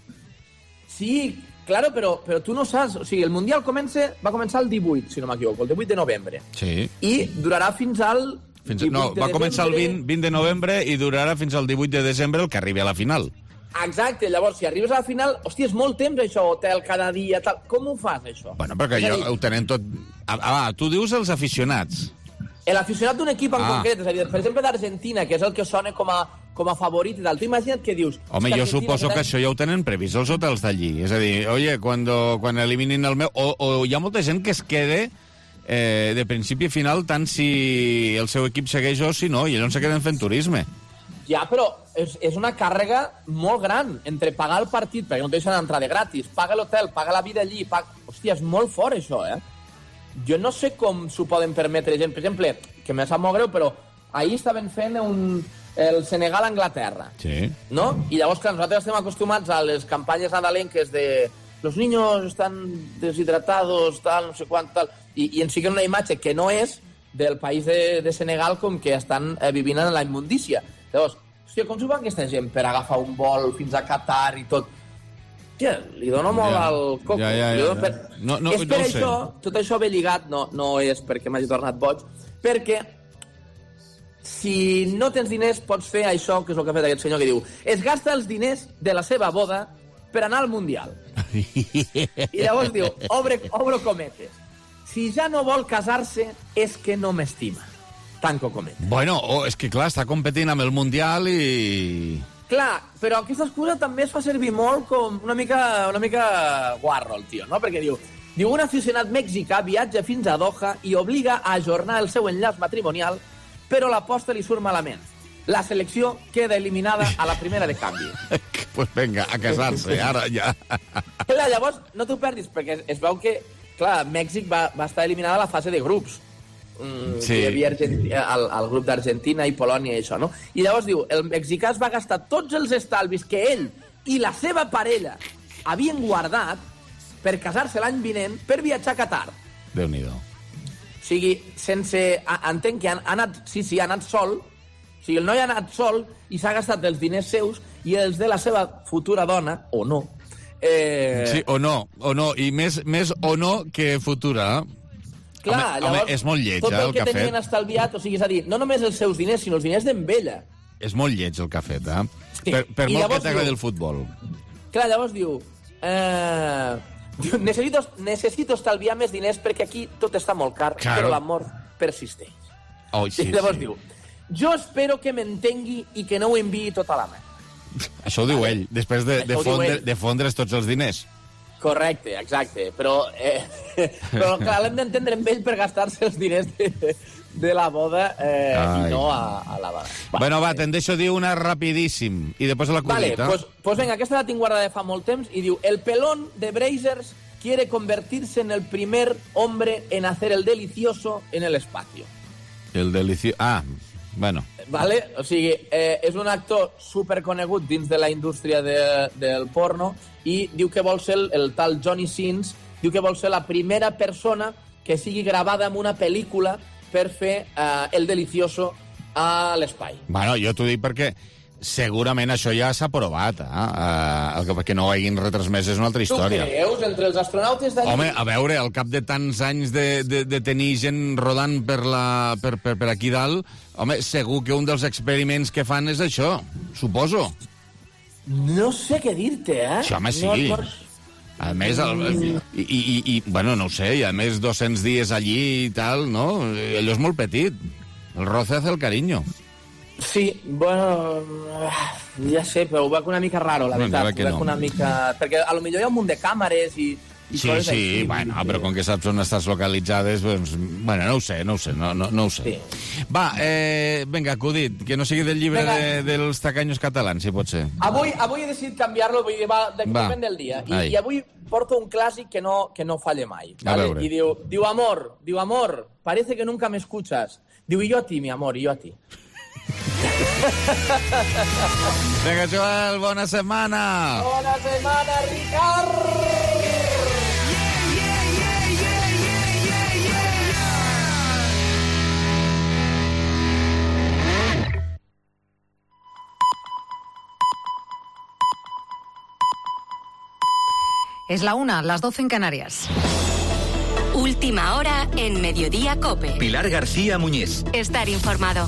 Sí, claro, però, però tu no saps... O sigui, el Mundial comença, va començar el divuit, si no m'equivoco, el divuit de novembre. Sí. I durarà fins al... Fins, no, va començar el vint, vint de novembre i durarà fins al divuit de desembre, el que arribi a la final. Exacte, llavors, si arribes a la final, hòstia, és molt temps, això, hotel cada dia, tal. Com ho fas, això? Bueno, perquè jo ho tenen tot... Ah, ah, tu dius els aficionats. L'aficionat d'un equip en ah. concret, és a dir, per exemple, d'Argentina, que és el que sona com a, com a favorit i tal. Tu imagina't què dius... Home, jo suposo que això ja ho tenen previst, els hotels d'allí. És a dir, oye, cuando, quan eliminin el meu... O, o hi ha molta gent que es quede eh, de principi a final tant si el seu equip segueix o si no, i llavors se queden fent turisme. Ja, però és, és una càrrega molt gran entre pagar el partit, perquè no te deixen entrar de gratis, paga l'hotel, paga la vida allí, paga... Hòstia, és molt fort, això, eh? Jo no sé com s'ho poden permetre gent. Per exemple, que me sap molt greu, però ahir estaven fent un... el Senegal-Anglaterra. Sí. No? I llavors, clar, nosaltres estem acostumats a les campanyes nadalenques de los niños están deshidratados, tal, no sé quant, tal... I, i ens siguen una imatge que no és del país de, de Senegal com que estan eh, vivint en la immundícia. Llavors, hòstia, com s'ho fa aquesta gent per agafar un vol fins a Qatar i tot? Hòstia, li dono molt ja. al coco. Ja, ja, ja. Per... No, no, és per no això, tot això ve lligat, no, no és perquè m'hagi tornat boig, perquè si no tens diners pots fer això, que és el que ha fet aquest senyor que diu es gasta els diners de la seva boda per anar al Mundial. I llavors diu, obre, obro cometes, si ja no vol casar-se és que no m'estima. Tanco cometes. Bueno, oh, és que clar, està competint amb el Mundial i... Clar, però aquesta excusa també es fa servir molt com una mica, una mica guarro, el tio, no? Perquè diu, diu, un aficionat mexicà viatja fins a Doha i obliga a ajornar el seu enllaç matrimonial, però l'aposta li surt malament. La selecció queda eliminada a la primera de canvi. Pues venga, a casar-se, ara ja. Clar, llavors, no t'ho perdis, perquè es veu que, clar, Mèxic va, va estar eliminada a la fase de grups. Mm, sí. Hi havia Argentina, el, el grup d'Argentina i Polònia i això, no? I llavors diu, el mexicà es va gastar tots els estalvis que ell i la seva parella havien guardat per casar-se l'any vinent per viatjar a Qatar. Déu-n'hi-do. O sigui, sense... Entenc que ha anat... Sí, sí, ha anat sol. O sigui, el noi ha anat sol i s'ha gastat els diners seus i els de la seva futura dona, o no. Eh... Sí, o no, o no. I més, més o no que futura, eh? Clar, home, llavors, home, és molt lleig, tot el, eh, el que que tenien fet. estalviat, o sigui, és a dir, no només els seus diners, sinó els diners d'en Vella. És molt lleig el que ha fet, eh? Sí. Per, per I molt que llavors t'agradi diu- el futbol. Clar, llavors diu... Eh, diu necessito, necessito estalviar més diners perquè aquí tot està molt car, Claro. però l'amor persisteix. Oh, sí, I llavors sí. diu, jo espero que m'entengui i que no ho enviï tota la mà. Això ho diu ell, després de, de, Això ho diu fondre, ell. de fondre's tots els diners. Correcte, exacte, però, eh, però clar, l'hem d'entendre amb ell per gastar-se els diners de, de la boda eh, Ai. i no a, a la boda. Va. Bueno, va, te'n deixo dir una rapidíssim, i després la Vale, cosita. pues, pues venga, aquesta la tinc guardada de fa molt temps i diu, el pelón de Brazers quiere convertirse en el primer hombre en hacer el delicioso en el espacio. El delicio... Ah, bueno. Vale? O sigui, eh, és un actor superconegut dins de la indústria de, del porno i diu que vol ser el, el tal Johnny Sins, diu que vol ser la primera persona que sigui gravada en una pel·lícula per fer eh, el delicioso a l'espai. Bueno, jo t'ho dic perquè segurament això ja s'ha provat, eh? Uh, el que perquè no ho hagin retransmès és una altra història. Tu creus? Entre els astronautes d'allí... Home, a veure, al cap de tants anys de, de, de tenir gent rodant per, la, per, per, per aquí dalt, home, segur que un dels experiments que fan és això, suposo. No sé què dir-te, eh? Sí, home, sí. No, no... A més, el, el, i, i, i, i, bueno, no ho sé, i a més dos-cents dies allí i tal, no? Allò és molt petit. El roce hace el cariño. Sí, bueno, ja sé, però ho veig una mica raro, la Bueno, veritat. ja veig que ho veig no. una mica... Perquè a lo millor hi ha un munt de càmeres i, i Sí, coses sí, així. bueno, però com que saps on estàs localitzades, doncs, bueno, no ho sé, no ho sé, no, no, no ho sé. Sí. Va, eh, vinga, acudit, que no sigui del llibre de, dels tacaños catalans, si pot ser. Avui, avui he decidit canviar-lo, vull dir, va, de, Va. depèn del dia. I, Ai. I avui porto un clàssic que no, que no falla mai. A ¿vale? veure. I diu, diu, amor, diu, amor, parece que nunca me escuchas. Diu, y yo a ti, mi amor, y yo a ti. Vinga, Joel, bona setmana! Bona setmana, Ricard! Es la una, las doce en Canarias. Última hora en Mediodía COPE. Pilar García Muñiz. Estar informado.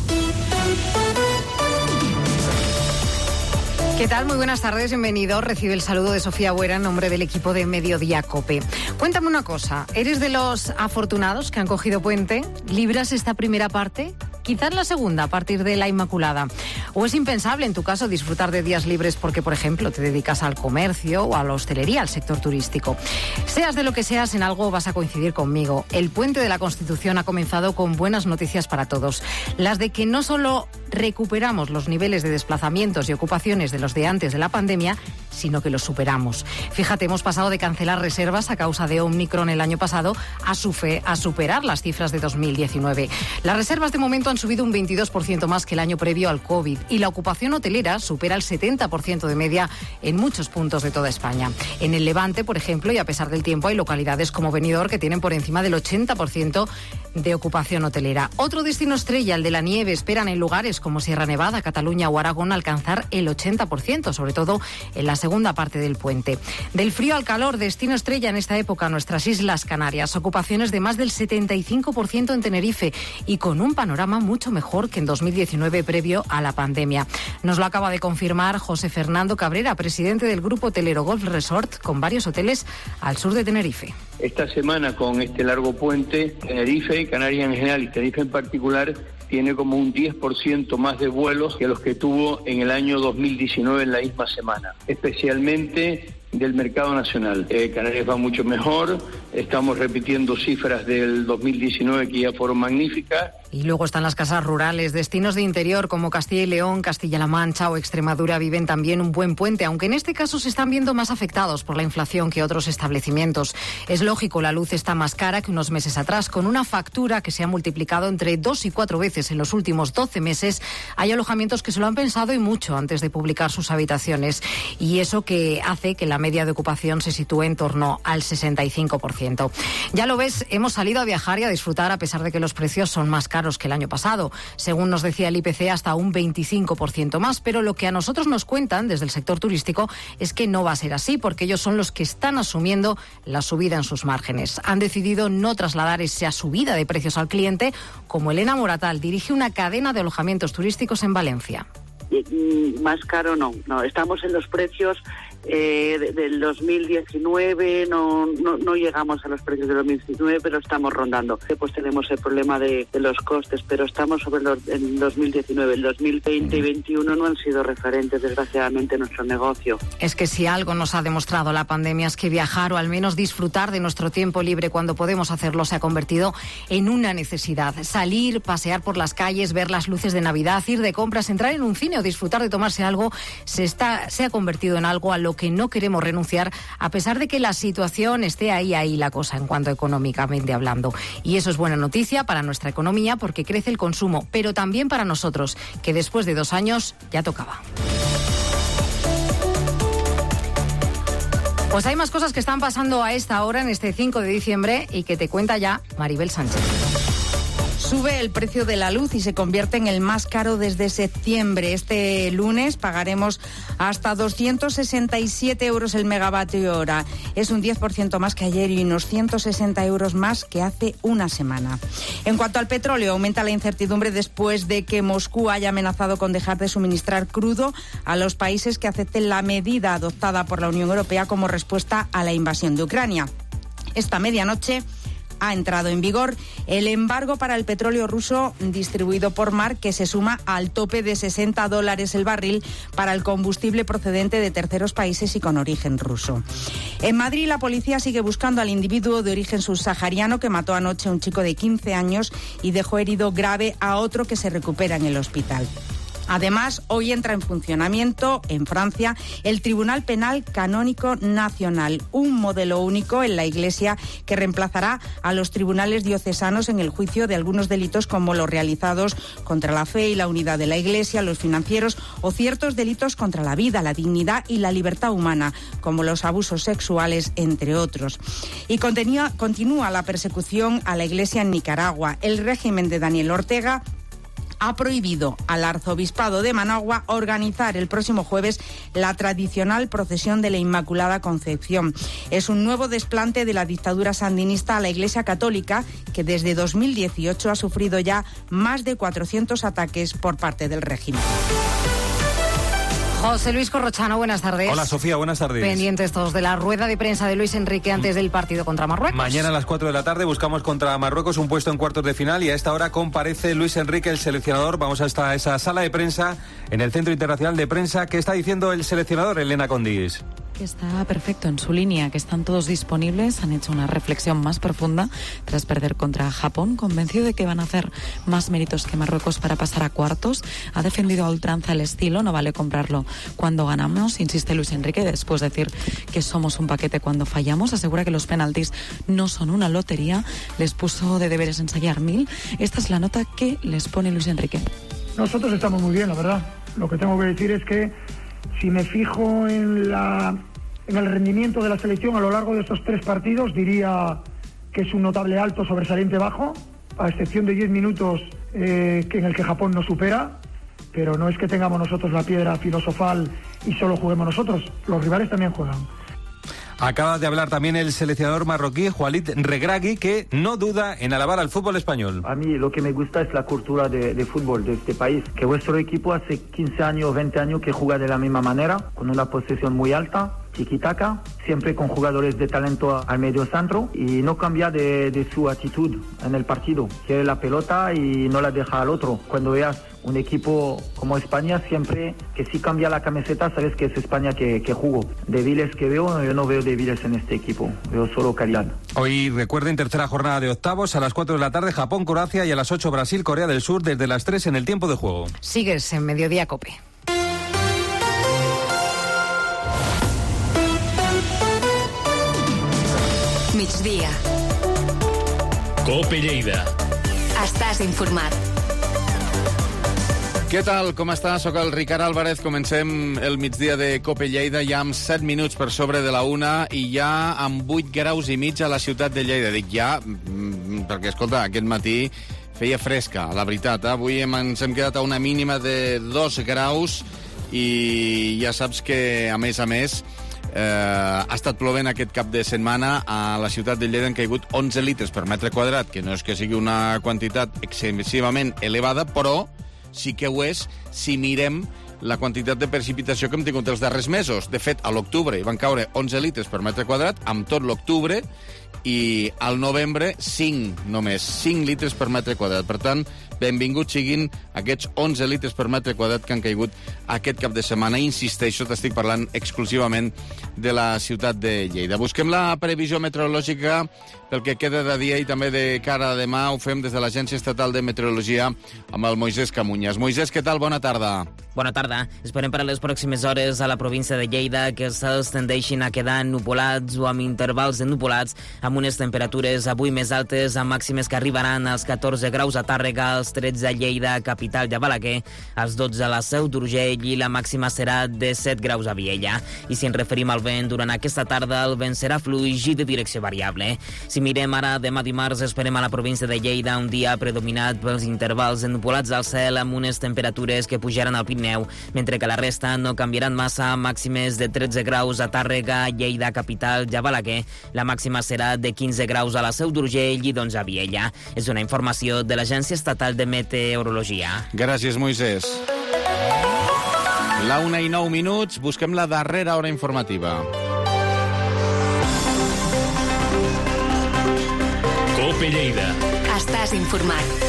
¿Qué tal? Muy buenas tardes, bienvenido. Recibe el saludo de Sofía Buera en nombre del equipo de Mediodía COPE. Cuéntame una cosa, ¿eres de los afortunados que han cogido puente? ¿Libras esta primera parte? Quizás la segunda, a partir de la Inmaculada. ¿O es impensable, en tu caso, disfrutar de días libres porque, por ejemplo, te dedicas al comercio o a la hostelería, al sector turístico? Seas de lo que seas, en algo vas a coincidir conmigo. El puente de la Constitución ha comenzado con buenas noticias para todos. Las de que no solo recuperamos los niveles de desplazamientos y ocupaciones de los de antes de la pandemia, sino que los superamos. Fíjate, hemos pasado de cancelar reservas a causa de Omicron el año pasado a, sufe, a superar las cifras de dos mil diecinueve. Las reservas de momento han subido un veintidós por ciento más que el año previo al COVID y la ocupación hotelera supera el setenta por ciento de media en muchos puntos de toda España. En el Levante, por ejemplo, y a pesar del tiempo, hay localidades como Benidorm que tienen por encima del ochenta por ciento de ocupación hotelera. Otro destino estrella, el de la nieve, esperan en lugares como Sierra Nevada, Cataluña o Aragón alcanzar el ochenta por ciento, sobre todo en la segunda parte del puente. Del frío al calor, destino estrella en esta época, nuestras Islas Canarias, ocupaciones de más del setenta y cinco por ciento en Tenerife y con un panorama mucho mejor que en dos mil diecinueve previo a la pandemia. Nos lo acaba de confirmar José Fernando Cabrera, presidente del grupo hotelero Golf Resort, con varios hoteles al sur de Tenerife. Esta semana, con este largo puente, Tenerife, Canarias en general y Tenerife en particular, tiene como un diez por ciento más de vuelos que los que tuvo en el año dos mil diecinueve en la misma semana, especialmente del mercado nacional. Eh, Canarias va mucho mejor, estamos repitiendo cifras del dos mil diecinueve que ya fueron magníficas. Y luego están las casas rurales. Destinos de interior como Castilla y León, Castilla-La Mancha o Extremadura viven también un buen puente, aunque en este caso se están viendo más afectados por la inflación que otros establecimientos. Es lógico, la luz está más cara que unos meses atrás, con una factura que se ha multiplicado entre dos y cuatro veces en los últimos doce meses. Hay alojamientos que se lo han pensado y mucho antes de publicar sus habitaciones. Y eso que hace que la media de ocupación se sitúe en torno al sesenta y cinco por ciento. Ya lo ves, hemos salido a viajar y a disfrutar a pesar de que los precios son más caros que el año pasado. Según nos decía el I P C, hasta un veinticinco por ciento más. Pero lo que a nosotros nos cuentan desde el sector turístico es que no va a ser así, porque ellos son los que están asumiendo la subida en sus márgenes. Han decidido no trasladar esa subida de precios al cliente, como Elena Moratal dirige una cadena de alojamientos turísticos en Valencia. Más caro no, no, estamos en los precios eh, de, del dos mil diecinueve, no, no no llegamos a los precios del dos mil diecinueve, pero estamos rondando. Pues tenemos el problema de, de los costes, pero estamos sobre los en dos mil diecinueve. El dos mil veinte y veintiuno no han sido referentes, desgraciadamente, en nuestro negocio. Es que si algo nos ha demostrado la pandemia es que viajar o al menos disfrutar de nuestro tiempo libre cuando podemos hacerlo se ha convertido en una necesidad. Salir, pasear por las calles, ver las luces de Navidad, ir de compras, entrar en un cine o disfrutar de tomarse algo se está se ha convertido en algo a lo que no queremos renunciar, a pesar de que la situación esté ahí, ahí la cosa en cuanto económicamente hablando. Y eso es buena noticia para nuestra economía porque crece el consumo, pero también para nosotros, que después de dos años ya tocaba. Pues hay más cosas que están pasando a esta hora, en este cinco de diciembre, y que te cuenta ya Maribel Sánchez. Sube el precio de la luz y se convierte en el más caro desde septiembre. Este lunes pagaremos hasta doscientos sesenta y siete euros el megavatio hora. Es un diez por ciento más que ayer y unos ciento sesenta euros más que hace una semana. En cuanto al petróleo, aumenta la incertidumbre después de que Moscú haya amenazado con dejar de suministrar crudo a los países que acepten la medida adoptada por la Unión Europea como respuesta a la invasión de Ucrania. Esta medianoche ha entrado en vigor el embargo para el petróleo ruso distribuido por mar, que se suma al tope de sesenta dólares el barril para el combustible procedente de terceros países y con origen ruso. En Madrid, la policía sigue buscando al individuo de origen subsahariano que mató anoche a un chico de quince años y dejó herido grave a otro que se recupera en el hospital. Además, hoy entra en funcionamiento en Francia el Tribunal Penal Canónico Nacional, un modelo único en la Iglesia que reemplazará a los tribunales diocesanos en el juicio de algunos delitos como los realizados contra la fe y la unidad de la Iglesia, los financieros o ciertos delitos contra la vida, la dignidad y la libertad humana, como los abusos sexuales, entre otros. Y continúa, continúa la persecución a la Iglesia en Nicaragua. El régimen de Daniel Ortega ha prohibido al arzobispado de Managua organizar el próximo jueves la tradicional procesión de la Inmaculada Concepción. Es un nuevo desplante de la dictadura sandinista a la Iglesia Católica, que desde dos mil dieciocho ha sufrido ya más de cuatrocientos ataques por parte del régimen. José Luis Corrochano, buenas tardes. Hola, Sofía, buenas tardes. Pendientes todos de la rueda de prensa de Luis Enrique antes del partido contra Marruecos. Mañana a las cuatro de la tarde buscamos contra Marruecos un puesto en cuartos de final y a esta hora comparece Luis Enrique, el seleccionador. Vamos hasta esa sala de prensa en el Centro Internacional de Prensa. ¿Qué está diciendo el seleccionador, Elena Condis? Que está perfecto en su línea, que están todos disponibles, han hecho una reflexión más profunda tras perder contra Japón, convencido de que van a hacer más méritos que Marruecos para pasar a cuartos. Ha defendido a ultranza el estilo, no vale comprarlo cuando ganamos, insiste Luis Enrique, después de decir que somos un paquete cuando fallamos. Asegura que los penaltis no son una lotería, les puso de deberes ensayar mil. Esta es la nota que les pone Luis Enrique. Nosotros estamos muy bien, la verdad. Lo que tengo que decir es que si me fijo en, la, en el rendimiento de la selección a lo largo de estos tres partidos, diría que es un notable alto, sobresaliente bajo, a excepción de diez minutos eh, que en el que Japón nos supera, pero no es que tengamos nosotros la piedra filosofal y solo juguemos nosotros, los rivales también juegan. Acaba de hablar también el seleccionador marroquí, Walid Regragui, que no duda en alabar al fútbol español. A mí lo que me gusta es la cultura de, de fútbol de este país, que vuestro equipo hace quince años, veinte años que juega de la misma manera, con una posesión muy alta, tiki-taka, siempre con jugadores de talento al medio centro y no cambia de, de su actitud en el partido. Quiere la pelota y no la deja al otro. Cuando veas un equipo como España, siempre que si cambia la camiseta, sabes que es España que, que jugó. Débiles que veo, yo no veo débiles en este equipo, veo solo calidad. Hoy, recuerden, tercera jornada de octavos, a las cuatro de la tarde Japón-Croacia y a las ocho Brasil-Corea del Sur, desde las tres en el tiempo de juego. Sigues en Mediodía Cope. Migdia. Cope Lleida. Estàs informat. Què tal? Com està? Soc el Ricard Álvarez. Comencem el migdia de Cope Lleida ja amb set minuts per sobre de la una i ja amb vuit graus i mig a la ciutat de Lleida. Dic ja, perquè, escolta, aquest matí feia fresca, la veritat. Eh? Avui hem, ens hem quedat a una mínima de dos graus i ja saps que, a més a més, eh, ha estat plovent aquest cap de setmana. A la ciutat de Lleida han caigut onze litres per metre quadrat, que no és que sigui una quantitat excessivament elevada, però sí que ho és si mirem la quantitat de precipitació que hem tingut els darrers mesos. De fet, a l'octubre van caure onze litres per metre quadrat, amb tot l'octubre, i al novembre cinc només, cinc litres per metre quadrat. Per tant, benvinguts siguin aquests onze litres per metre quadrat que han caigut aquest cap de setmana. Insisteixo, t'estic parlant exclusivament de la ciutat de Lleida. Busquem la previsió meteorològica pel que queda de dia i també de cara a demà. Ho fem des de l'Agència Estatal de Meteorologia amb el Moisès Camunyes. Moisès, què tal? Bona tarda. Bona tarda. Esperem per a les pròximes hores a la província de Lleida que els cels tendeixin a quedar nupolats o amb intervals de nupolats, amb unes temperatures avui més altes, amb màximes que arribaran als catorze graus a Tàrrega, als tretze a Lleida, capital de Balaguer, als dotze a la Seu d'Urgell i la màxima serà de set graus a Viella. I si ens referim al vent, durant aquesta tarda el vent serà fluix i de direcció variable. Si mirem ara demà dimarts, esperem a la província de Lleida un dia predominat pels intervals ennupolats al cel amb unes temperatures que pujaran al Pirineu, mentre que la resta no canviaran massa, màximes de tretze graus a Tàrrega, Lleida, capital, ja Balaguer. La màxima serà de quinze graus a la Seu d'Urgell i d'onze a Viella. És una informació de l'Agència Estatal de Meteorologia. Gràcies, Moisès. La una i nou minuts, busquem la darrera hora informativa. COPE Lleida. Estàs informat.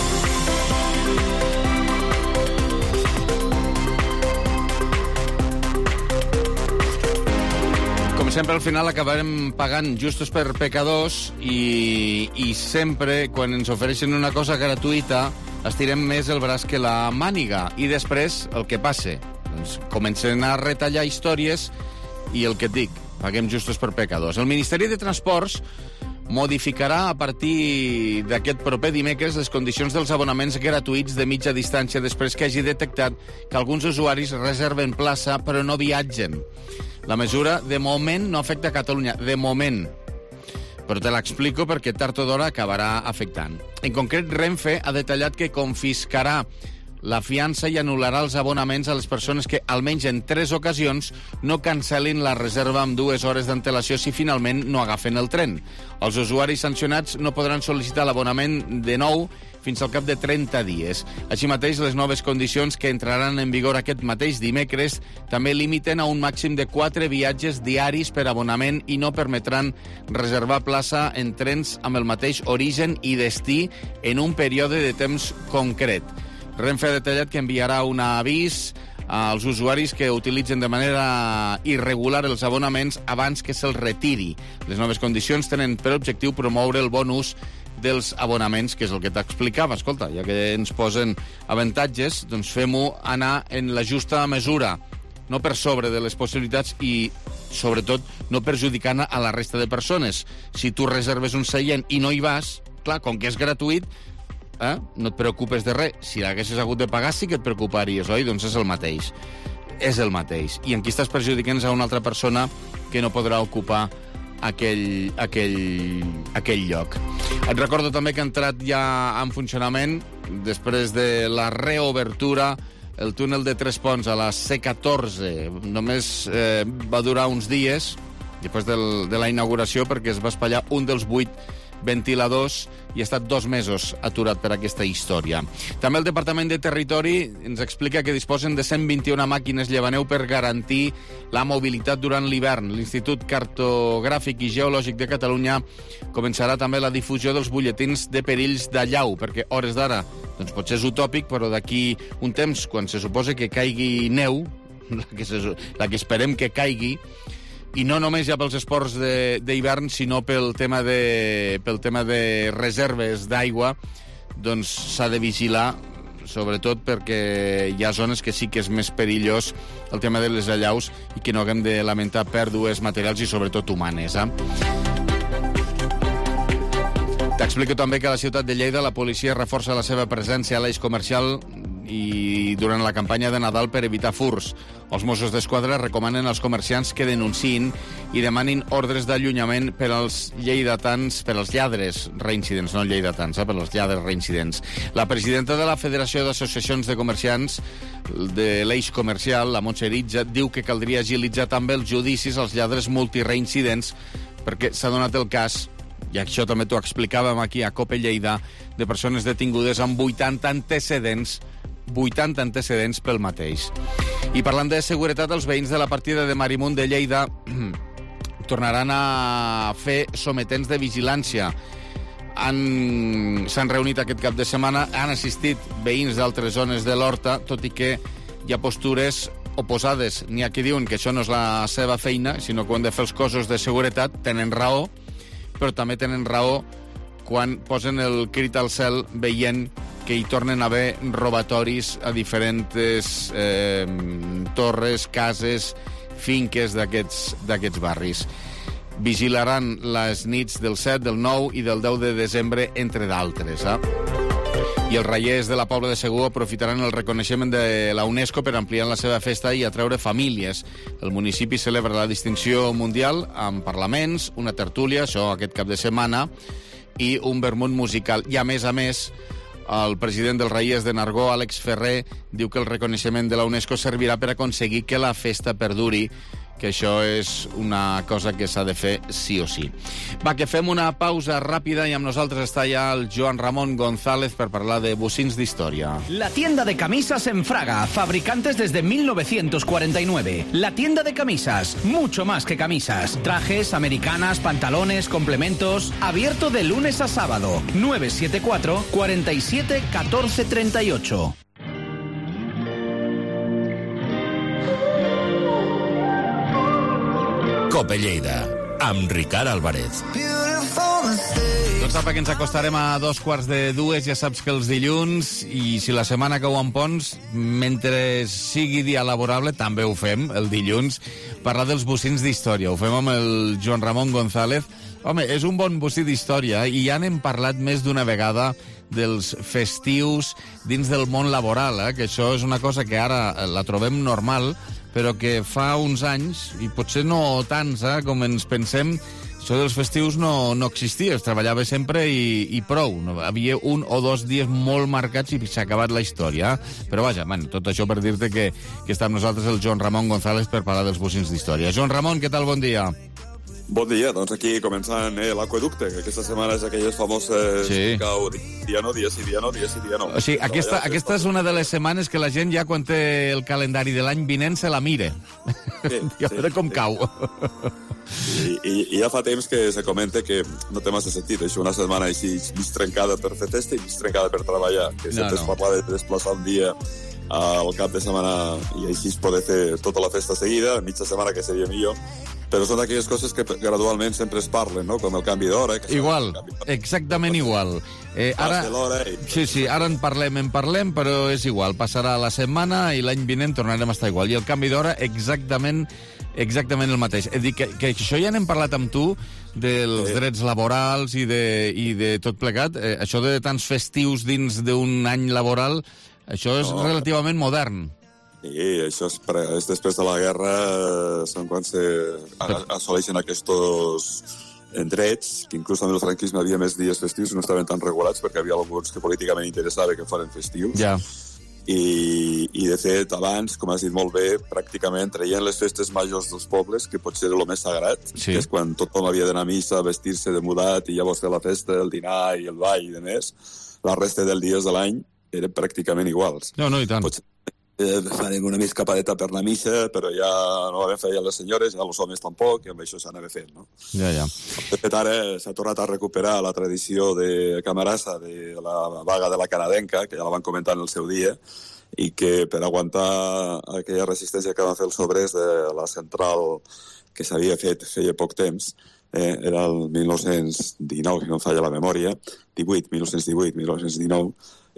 Com sempre, al final acabarem pagant justos per pecadors i, i sempre, quan ens ofereixen una cosa gratuïta, estirem més el braç que la màniga. I després, el que passe? Doncs comencen a retallar històries i el que et dic, paguem justos per pecadors. El Ministeri de Transports modificarà a partir d'aquest proper dimecres les condicions dels abonaments gratuïts de mitja distància després que hagi detectat que alguns usuaris reserven plaça però no viatgen. La mesura, de moment, no afecta a Catalunya. De moment. Però te l'explico perquè tard o d'hora acabarà afectant. En concret, Renfe ha detallat que confiscarà la fiança i anul·larà els abonaments a les persones que, almenys en tres ocasions, no cancel·lin la reserva amb dues hores d'antelació si finalment no agafen el tren. Els usuaris sancionats no podran sol·licitar l'abonament de nou fins al cap de trenta dies. Així mateix, les noves condicions que entraran en vigor aquest mateix dimecres també limiten a un màxim de quatre viatges diaris per abonament i no permetran reservar plaça en trens amb el mateix origen i destí en un període de temps concret. Renfe ha detallat que enviarà un avís als usuaris que utilitzen de manera irregular els abonaments abans que se'ls retiri. Les noves condicions tenen per objectiu promoure el bon ús dels abonaments, que és el que t'explicava. Escolta, ja que ens posen avantatges, doncs fem-ho anar en la justa mesura, no per sobre de les possibilitats i, sobretot, no perjudicant a la resta de persones. Si tu reserves un seient i no hi vas, clar, com que és gratuït, eh, no et preocupes de res. Si l'haguessis hagut de pagar, sí que et preocuparies, oi? Doncs és el mateix. És el mateix. I en qui estàs perjudicant a una altra persona que no podrà ocupar aquell, aquell, aquell lloc. Et recordo també que ha entrat ja en funcionament, després de la reobertura, el túnel de Tres Ponts a la C catorze. Només eh, va durar uns dies, després del, de la inauguració, perquè es va espatllar un dels vuit ventiladors i ha estat dos mesos aturat per aquesta història. També el Departament de Territori ens explica que disposen de cent vint-i-una màquines llevaneu per garantir la mobilitat durant l'hivern. L'Institut Cartogràfic i Geològic de Catalunya començarà també la difusió dels butlletins de perills d'allau, perquè hores d'ara doncs potser és utòpic, però d'aquí un temps, quan se suposa que caigui neu, la que, se, la que esperem que caigui, i no només ja pels esports d'hivern, sinó pel tema de, pel tema de reserves d'aigua, doncs s'ha de vigilar, sobretot perquè hi ha zones que sí que és més perillós el tema de les allaus i que no haguem de lamentar pèrdues materials i sobretot humanes. Eh? T'explico també que a la ciutat de Lleida la policia reforça la seva presència a l'eix comercial i durant la campanya de Nadal per evitar furs. Els Mossos d'Esquadra recomanen als comerciants que denunciïn i demanin ordres d'allunyament per als lleidatans, per als lladres reincidents, no lleidatans, eh, per als lladres reincidents. La presidenta de la Federació d'Associacions de Comerciants de l'Eix Comercial, la Montse Eritja, diu que caldria agilitzar també els judicis als lladres multireincidents perquè s'ha donat el cas, i això també t'ho explicàvem aquí a COPE Lleida, de persones detingudes amb vuitanta antecedents vuitanta antecedents pel mateix. I parlant de seguretat, els veïns de la partida de Marimunt de Lleida tornaran a fer sometents de vigilància. S'han reunit aquest cap de setmana, han assistit veïns d'altres zones de l'Horta, tot i que hi ha postures oposades. N'hi ha qui diuen que això no és la seva feina, sinó que han de fer els cossos de seguretat, tenen raó, però també tenen raó quan posen el crit al cel veient que hi tornen a haver robatoris a diferents eh, torres, cases, finques d'aquests barris. Vigilaran les nits del set, del nou i del deu de desembre, entre d'altres. Eh? I els Reiers de la Pobla de Segur aprofitaran el reconeixement de la UNESCO per ampliar la seva festa i atreure famílies. El municipi celebra la distinció mundial amb parlaments, una tertúlia, això aquest cap de setmana, i un vermut musical. I a més a més, el president dels Reiers de Nargó, Àlex Ferrer, diu que el reconeixement de la UNESCO servirà per aconseguir que la festa perduri que això és una cosa que s'ha de fer sí o sí. Va, que fem una pausa ràpida i amb nosaltres està ja el Joan Ramon González per parlar de bocins d'història. La tienda de camisas en Fraga, fabricantes desde mil novecientos cuarenta y nueve. La tienda de camisas, mucho más que camisas. Trajes, americanas, pantalones, complementos. Abierto de lunes a sábado. nueve siete cuatro, cuarenta y siete, catorce treinta y ocho. Cope Lleida, amb Ricard Álvarez. Doncs apa, que ens acostarem a dos quarts de dues, ja saps que els dilluns, i si la setmana cau en ponts, mentre sigui dia laborable, també ho fem, el dilluns, parlar dels bocins d'història. Ho fem amb el Joan Ramon González. Home, és un bon bocí d'història, i ja n'hem parlat més d'una vegada dels festius dins del món laboral, eh? Que això és una cosa que ara la trobem normal, però que fa uns anys, i potser no tants eh, com ens pensem, això dels festius no, no existia, es treballava sempre i, i prou. No, havia un o dos dies molt marcats i s'ha acabat la història. Però vaja, man, tot això per dir-te que, que està amb nosaltres el Joan Ramon González per parlar dels bocins d'història. Joan Ramon, què tal? Bon dia. Bon dia, doncs aquí començant eh, l'Aqüeducte, que aquesta setmana és aquelles famoses sí. cau dia no, dia sí, dia no, dia sí, dia no. O sigui, aquesta, aquesta és una de les setmanes que la gent ja quan té el calendari de l'any vinent se la mire. Sí, I a veure sí, com sí. cau. I, i, I ja fa temps que se comenta que no té massa sentit, això una setmana així mig trencada per fer festa i mig trencada per treballar, que sempre no, no. es parla de desplaçar un dia al cap de setmana i així es poder fer tota la festa seguida, mitja setmana que seria millor, però són aquelles coses que gradualment sempre es parlen, no? Com el canvi d'hora. Igual, exactament igual. Eh, ara, sí, sí, ara en parlem, en parlem, però és igual. Passarà la setmana i l'any vinent tornarem a estar igual. I el canvi d'hora exactament exactament el mateix. És dir, que, que això ja n'hem parlat amb tu, dels sí. drets laborals i de, i de tot plegat. Eh, això de tants festius dins d'un any laboral, això és no. relativament modern. Sí, això és, pre, és després de la guerra, són quan se assoleixen aquests drets, que inclús amb el franquisme havia més dies festius i no estaven tan regulats perquè havia alguns que políticament interessava que foren festius. Ja. I, i de fet, abans, com has dit molt bé, pràcticament traient les festes majors dels pobles, que potser era el més sagrat, sí. que és quan tothom havia d'anar a missa, vestir-se de mudat i llavors fer la festa, el dinar i el ball i de més, la resta dels dies de l'any eren pràcticament iguals. No, no, i tant. Potser Eh, farem una més escapadeta per la missa, però ja no la vam fer ja les senyores, ja els homes tampoc, i amb això s'anava fent, no? Ja, ja. De fet, ara s'ha tornat a recuperar la tradició de Camarasa, de la vaga de la canadenca, que ja la van comentar en el seu dia, i que per aguantar aquella resistència que van fer els obrers de la central que s'havia fet feia poc temps, eh, era el mil nou-cents dinou, si no em falla la memòria, divuit, mil nou-cents divuit, mil nou-cents dinou,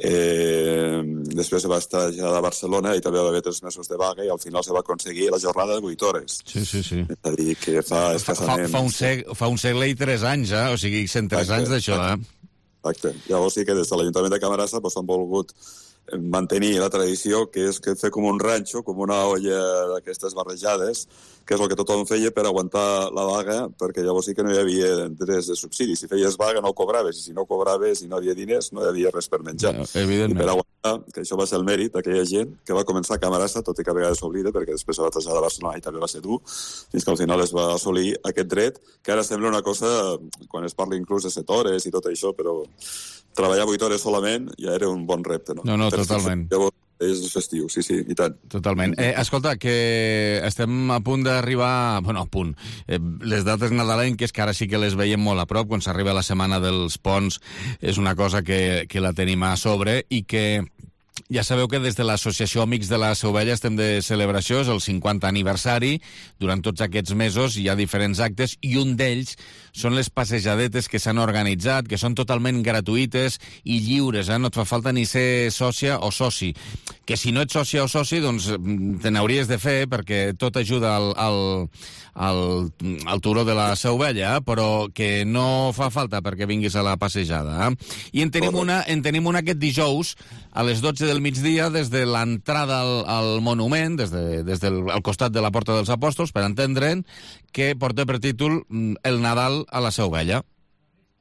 Eh, després va estar ja a Barcelona i també va haver tres mesos de vaga i al final se va aconseguir la jornada de vuit hores. Sí, sí, sí. És a dir, que fa escassament... Fa, fa, un, segle, fa un segle i tres anys, eh? O sigui, cent tres anys d'això, eh? Exacte. Llavors sí que des de l'Ajuntament de Camarasa pues, han volgut mantenir la tradició, que és que fer com un ranxo, com una olla d'aquestes barrejades, que és el que tothom feia per aguantar la vaga, perquè llavors sí que no hi havia drets de subsidi. Si feies vaga no cobraves, i si no cobraves i no hi havia diners, no hi havia res per menjar. No, evidentment. I per aguantar, que això va ser el mèrit d'aquella gent que va començar a Camarasa, tot i que a vegades s'oblida, perquè després se va traslladar a Barcelona i també va ser dur, fins que al final es va assolir aquest dret, que ara sembla una cosa, quan es parla inclús de set hores i tot això, però treballar vuit hores solament ja era un bon repte, no? No, no, totalment. Llavors, és festiu, sí, sí, i tant. Totalment. Eh, escolta, que estem a punt d'arribar... Bueno, a punt. Eh, les dates nadalenques, que ara sí que les veiem molt a prop, quan s'arriba la setmana dels ponts, és una cosa que, que la tenim a sobre i que... Ja sabeu que des de l'Associació Amics de la Seu Vella estem de celebració, és el cinquanta aniversari. Durant tots aquests mesos hi ha diferents actes i un d'ells són les passejadetes que s'han organitzat, que són totalment gratuïtes i lliures, eh? No et fa falta ni ser sòcia o soci. Que si no ets sòcia o soci, doncs te n'hauries de fer, perquè tot ajuda al, al, al, al turó de la Seu Vella, eh? Però que no fa falta perquè vinguis a la passejada. Eh? I en tenim, una, en tenim una aquest dijous a les dotze del migdia des de l'entrada al, al monument, des, de, des del al costat de la Porta dels Apòstols, per entendre'n, que porta per títol El Nadal a la Seu Vella.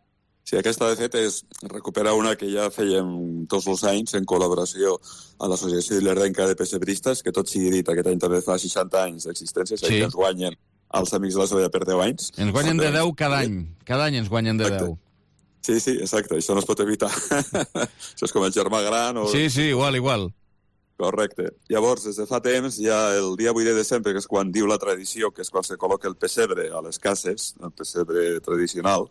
Sí, aquesta, de fet, és recuperar una que ja fèiem tots els anys en col·laboració a l'Associació Ilerdenca de Pessebristes, que tot sigui dit, aquest any també fa seixanta anys d'existència, és a dir, que ens guanyen els amics de la Seva per deu anys. Ens guanyen de deu cada any. Cada any ens guanyen de deu. Sí, sí, exacte, això no es pot evitar. Això és com el germà gran o... Sí, sí, igual, igual. Correcte. Llavors, des de fa temps, ja el dia vuit de desembre, que és quan diu la tradició, que és quan se col·loca el pessebre a les cases, el pessebre tradicional,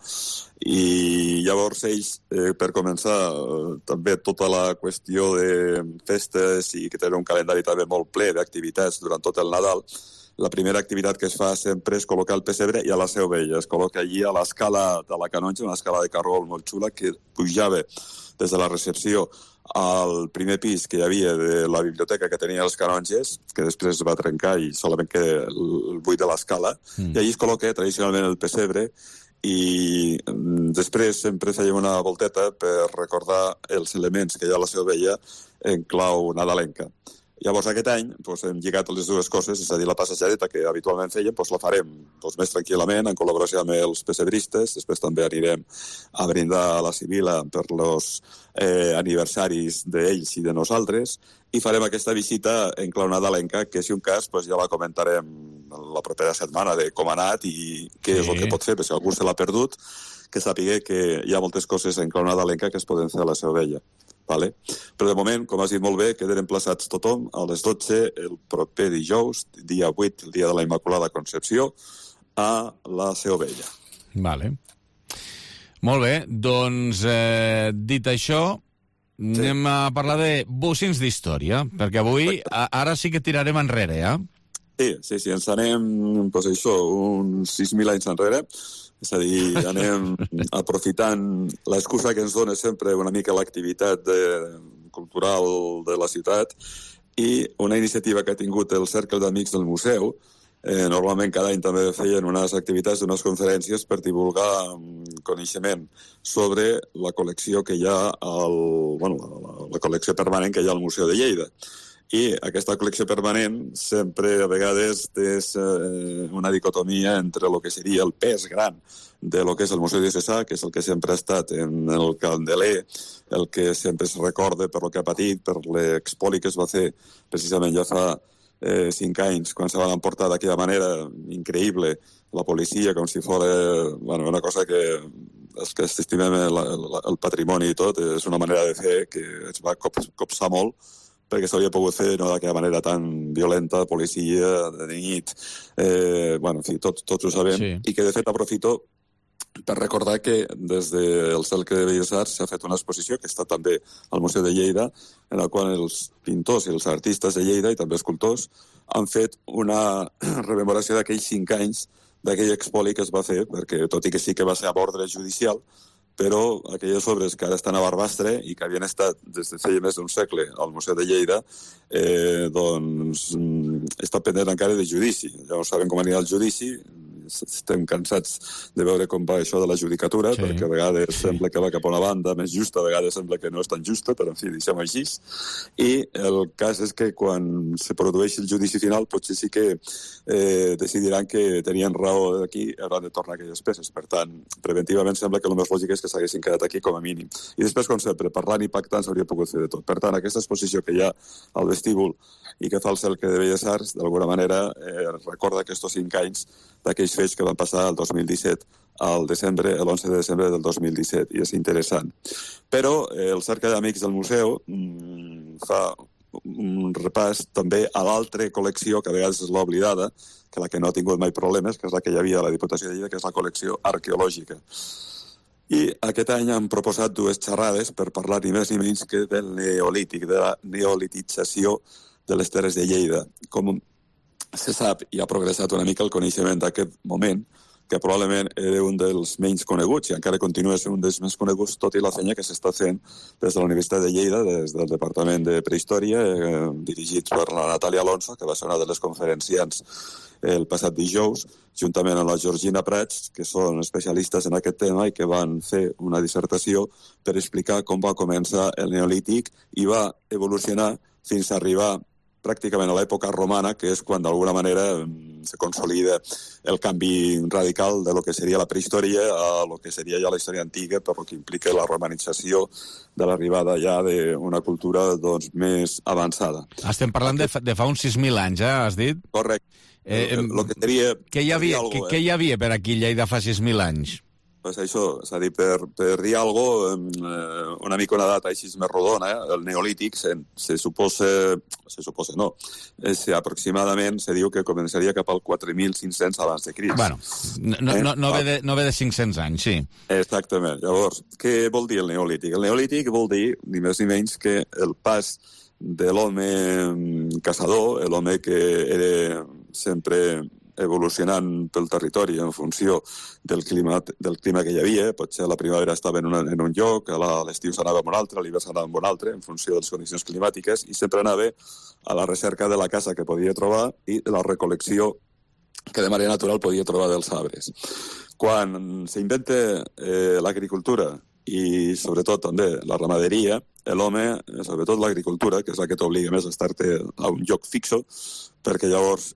i llavors ells, eh, per començar, eh, també tota la qüestió de festes i que tenen un calendari també molt ple d'activitats durant tot el Nadal, la primera activitat que es fa sempre és col·locar el pessebre i a la Seu Vella. Es col·loca allí a l'escala de la Canonja, una escala de cargol molt xula que pujava des de la recepció al primer pis que hi havia de la biblioteca que tenia els canonges, que després es va trencar i solament queda el buit de l'escala, mm. i allí es col·loca tradicionalment el pessebre i després sempre fèiem una volteta per recordar els elements que hi ha a la Seu Vella en clau nadalenca. Llavors, aquest any doncs, hem lligat les dues coses, és a dir, la passejadeta que habitualment fèiem, doncs, la farem doncs, més tranquil·lament, en col·laboració amb els pessebristes. Després també anirem a brindar a la Sibila per els eh, aniversaris d'ells i de nosaltres, i farem aquesta visita en clau nadalenca, que si un cas doncs, ja la comentarem la propera setmana de com ha anat i què sí. és el que pot fer, perquè si algú se l'ha perdut, que sàpiga que hi ha moltes coses en clau nadalenca que es poden fer a la Seu Vella. Vale? Però de moment, com has dit molt bé, queden emplaçats tothom a les dotze el proper dijous, dia vuit, el dia de la Immaculada Concepció, a la Seu Vella. Vale. Molt bé, doncs eh, dit això, sí. anem a parlar de bocins d'història, perquè avui, a, ara sí que tirarem enrere, eh? Sí, sí, sí, ens anem, doncs això, uns sis mil anys enrere. És a dir, anem aprofitant l'excusa que ens dona sempre una mica l'activitat de, cultural de la ciutat i una iniciativa que ha tingut el Cercle d'Amics del Museu. Eh, normalment cada any també feien unes activitats, unes conferències per divulgar coneixement sobre la col·lecció que hi ha al, bueno, la, la col·lecció permanent que hi ha al Museu de Lleida. I aquesta col·lecció permanent sempre, a vegades, és eh, una dicotomia entre el que seria el pes gran de lo que és el Museu Diocesà, que és el que sempre ha estat en el candeler, el que sempre es recorda per lo que ha patit, per l'expoli que es va fer precisament ja fa eh, cinc anys, quan se van emportar d'aquella manera increïble la policia, com si fos bueno, una cosa que els que estimem el, el, el patrimoni i tot, és una manera de fer que es va cop, copsar molt, perquè s'hauria pogut fer no, d'aquella manera tan violenta, policia, de nit, eh, bueno, en fi, tot, tots ho sabem, sí. I que de fet aprofito per recordar que des del Cercle de Belles Arts s'ha fet una exposició que està també al Museu de Lleida, en la qual els pintors i els artistes de Lleida, i també escultors, han fet una rememoració d'aquells cinc anys d'aquell expoli que es va fer, perquè tot i que sí que va ser a ordre judicial, però aquelles obres que ara estan a Barbastre i que havien estat des de feia més d'un segle al Museu de Lleida, eh, doncs està pendent encara de judici. Ja no sabem com anirà el judici, estem cansats de veure com va això de la judicatura, sí. perquè a vegades sí. sembla que va cap a una banda més justa, a vegades sembla que no és tan justa, però en fi, deixem així. I el cas és que quan se produeix el judici final potser sí que eh, decidiran que tenien raó d'aquí i hauran de tornar aquelles peces. Per tant, preventivament sembla que el més lògic és que s'haguessin quedat aquí com a mínim. I després, com sempre, parlant i pactant s'hauria pogut fer de tot. Per tant, aquesta exposició que hi ha al vestíbul i que fa el Cercle de Belles Arts, d'alguna manera eh, recorda aquests cinc anys d'aquells fets que van passar el dos mil disset al desembre, l'onze de desembre del dos mil disset, i és interessant. Però eh, el Cercle d'Amics del Museu mm, fa un repàs també a l'altra col·lecció que a vegades és l'oblidada, que la que no ha tingut mai problemes, que és la que hi havia a la Diputació de Lleida, que és la col·lecció arqueològica. I aquest any han proposat dues xerrades per parlar ni més ni menys que del neolític, de la neolitització de les terres de Lleida. Com se sap i ha progressat una mica el coneixement d'aquest moment, que probablement era un dels menys coneguts i encara continua sent un dels més coneguts, tot i la feina que s'està fent des de la Universitat de Lleida, des del Departament de Prehistòria, eh, dirigit per la Natàlia Alonso, que va ser una de les conferenciants el passat dijous, juntament amb la Georgina Prats, que són especialistes en aquest tema i que van fer una dissertació per explicar com va començar el Neolític i va evolucionar fins a arribar pràcticament a l'època romana, que és quan d'alguna manera se consolida el canvi radical de lo que seria la prehistòria a lo que seria ja la història antiga, per lo que implica la romanització de l'arribada ja d'una cultura doncs, més avançada. Estem parlant de fa, de fa uns sis mil anys, eh, has dit? Correcte. Eh, eh, lo que seria... Què hi havia, algo, què, eh? què hi havia per aquí Lleida fa sis mil anys? Pues això, és a dir, per, per dir alguna cosa, eh, una mica una data així més rodona, eh? El neolític se, se suposa, se suposa no, és, aproximadament se diu que començaria cap al quatre mil cinc-cents abans de Crist. Bueno, no, no, no, ve de, no ve de cinc-cents anys, sí. Exactament. Llavors, què vol dir el neolític? El neolític vol dir, ni més ni menys, que el pas de l'home caçador, l'home que era sempre evolucionant pel territori en funció del clima, del clima que hi havia. Potser a la primavera estava en, una, en un lloc, a l'estiu s'anava en un altre, a l'hivern s'anava en un altre, en funció de les condicions climàtiques, i sempre anava a la recerca de la caça que podia trobar i de la recol·lecció que de manera natural podia trobar dels arbres. Quan s'inventa eh, l'agricultura i sobretot també la ramaderia, l'home, sobretot l'agricultura, que és la que t'obliga més a estar-te a un lloc fixo, perquè llavors,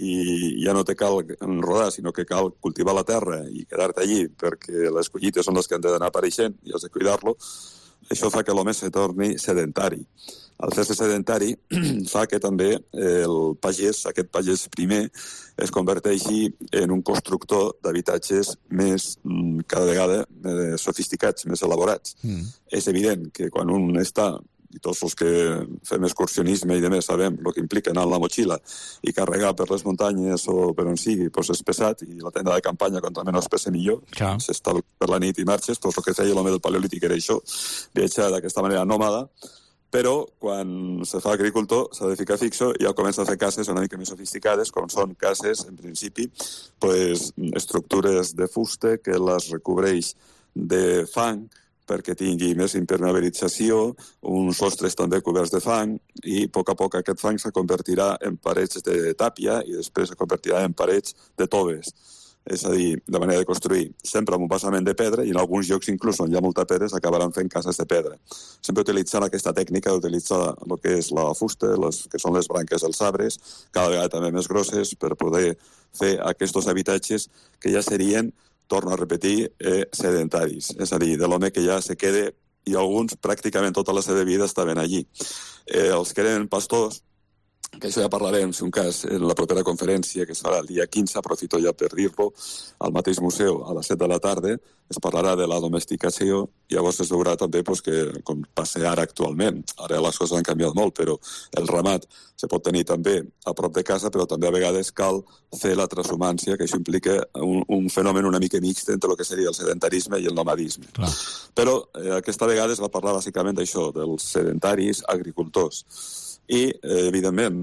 si ja no te cal rodar, sinó que cal cultivar la terra i quedar-te allí perquè les collites són les que han d'anar apareixent i has de cuidar-lo, això fa que l'home se torni sedentari. Al fer-se sedentari fa que també el pagès, aquest pagès primer, es converteixi en un constructor d'habitatges més, cada vegada, més sofisticats, més elaborats. Mm. És evident que quan un està, i tots els que fem excursionisme i demés sabem el que implica anar amb la motxilla i carregar per les muntanyes o per on sigui, doncs és pesat, i la tenda de campanya, contra menys pesa millor, ja. S'està per la nit i marxes, doncs el que feia l'home del paleolític era això, viatjar d'aquesta manera nòmada, però quan se fa agricultor s'ha de ficar fixo i ja comença a fer cases una mica més sofisticades, com són cases, en principi, pues, estructures de fusta que les recobreix de fang perquè tingui més impermeabilització, uns sostres també coberts de fang, i a poc a poc aquest fang se convertirà en parets de tàpia i després se convertirà en parets de toves. És a dir, de manera de construir sempre amb un basament de pedra, i en alguns llocs inclús on hi ha molta pedra s'acabaran fent cases de pedra. Sempre utilitzant aquesta tècnica d'utilitzar el que és la fusta, les, que són les branques dels arbres, cada vegada també més grosses, per poder fer aquests habitatges que ja serien, torno a repetir, eh, sedentaris. És a dir, de l'home que ja se quede, i alguns pràcticament tota la seva vida estaven allí. Eh, els que eren pastors, que això ja parlarem, si un cas, en la propera conferència que es farà el dia quinze, aprofito ja per dir-lo, al mateix museu a les set de la tarda, es parlarà de la domesticació, i llavors es veurà també pues, que, com passa ara actualment, ara les coses han canviat molt, però el ramat se pot tenir també a prop de casa, però també a vegades cal fer la transhumància, que això implica un, un fenomen una mica mixt entre el que seria el sedentarisme i el nomadisme. Clar. Però eh, aquesta vegada es va parlar bàsicament d'això, dels sedentaris agricultors. I, eh, evidentment,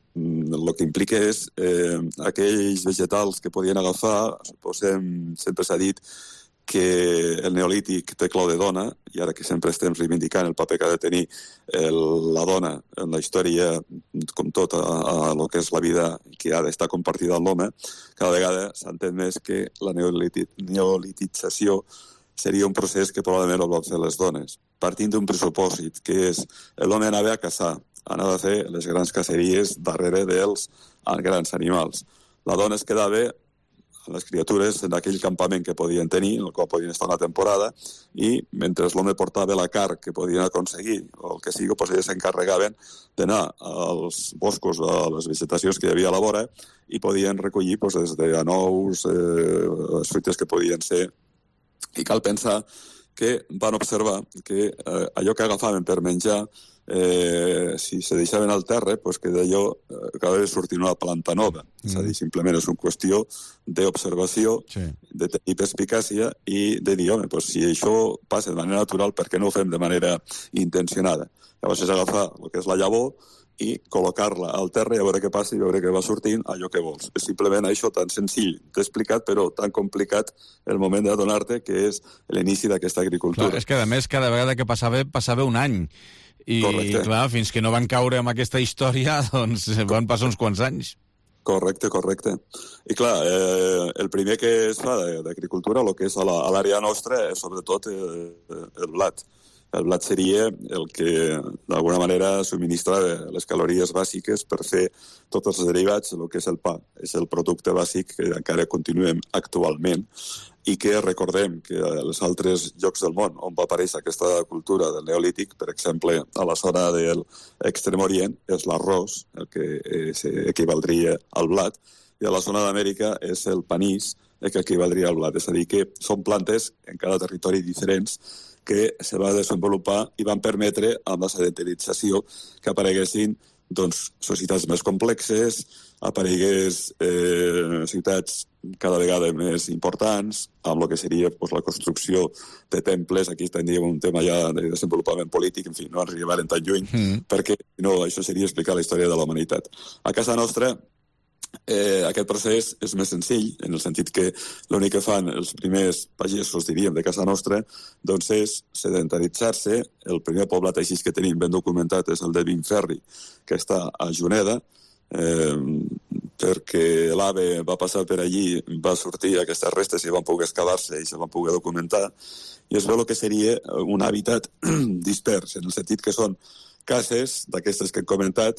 el que implica és eh, aquells vegetals que podien agafar, suposem, sempre s'ha dit que el neolític té clau de dona, i ara que sempre estem reivindicant el paper que ha de tenir el, la dona en la història, com tot a, a lo que és la vida que ha d'estar compartida amb l'home, cada vegada s'entén més que la neoliti, neolitització seria un procés que probablement el van fer les dones, partint d'un pressupòsit, que és l'home anava a caçar, anava a fer les grans caceries darrere dels grans animals. La dona es quedava amb les criatures en aquell campament que podien tenir, en el qual podien estar una temporada, i mentre l'home portava la carn que podien aconseguir, o el que sigui, doncs elles s'encarregaven d'anar als boscos, a les vegetacions que hi havia a la vora, i podien recollir doncs, des d'anous, eh, les fruites que podien ser. I cal pensar que van observar que eh, allò que agafaven per menjar, eh, si se deixaven al terra, pues que d'allò eh, acabava de sortir una planta nova. Mm. És a dir, simplement és una qüestió d'observació, sí. De tenir perspicàcia i de dir, home, pues, si això passa de manera natural, per què no ho fem de manera intencionada? Llavors és agafar el que és la llavor i col·locar-la al terra i a veure què passa i veure què va sortint allò que vols. És simplement això tan senzill, t'he explicat, però tan complicat el moment d'adonar-te que és l'inici d'aquesta agricultura. Clar, és que a més cada vegada que passava, passava un any. I correcte. Clar, fins que no van caure amb aquesta història, doncs van passar uns quants anys. Correcte, correcte. I clar, eh, el primer que es fa d'agricultura, el que és a l'àrea nostra, és sobretot eh, el blat. El blat seria el que, d'alguna manera, subministra les calories bàsiques per fer tots els derivats del que és el pa. És el producte bàsic que encara continuem actualment i que recordem que als altres llocs del món on va aparèixer aquesta cultura del neolític, per exemple, a la zona de l'Extrem Orient, és l'arròs, el que equivaldria al blat, i a la zona d'Amèrica és el panís, el que equivaldria al blat. És a dir, que són plantes en cada territori diferents que se va desenvolupar i van permetre, amb la sedentarització, que apareguessin doncs, societats més complexes, aparegués eh, ciutats cada vegada més importants, amb el que seria pues, la construcció de temples. Aquí tindríem un tema ja de desenvolupament polític, en fi, no ens arribarem tan lluny, mm. perquè no, això seria explicar la història de la humanitat. A casa nostra, Eh, aquest procés és més senzill, en el sentit que l'únic que fan els primers pagesos, diríem, de casa nostra, doncs és sedentaritzar-se. El primer poblat així que tenim ben documentat és el de Vinferri, que està a Juneda, eh, perquè l'AVE va passar per allí, va sortir aquestes restes i van poder excavar-se i se van poder documentar, i es veu el que seria un hàbitat dispers, en el sentit que són cases d'aquestes que hem comentat,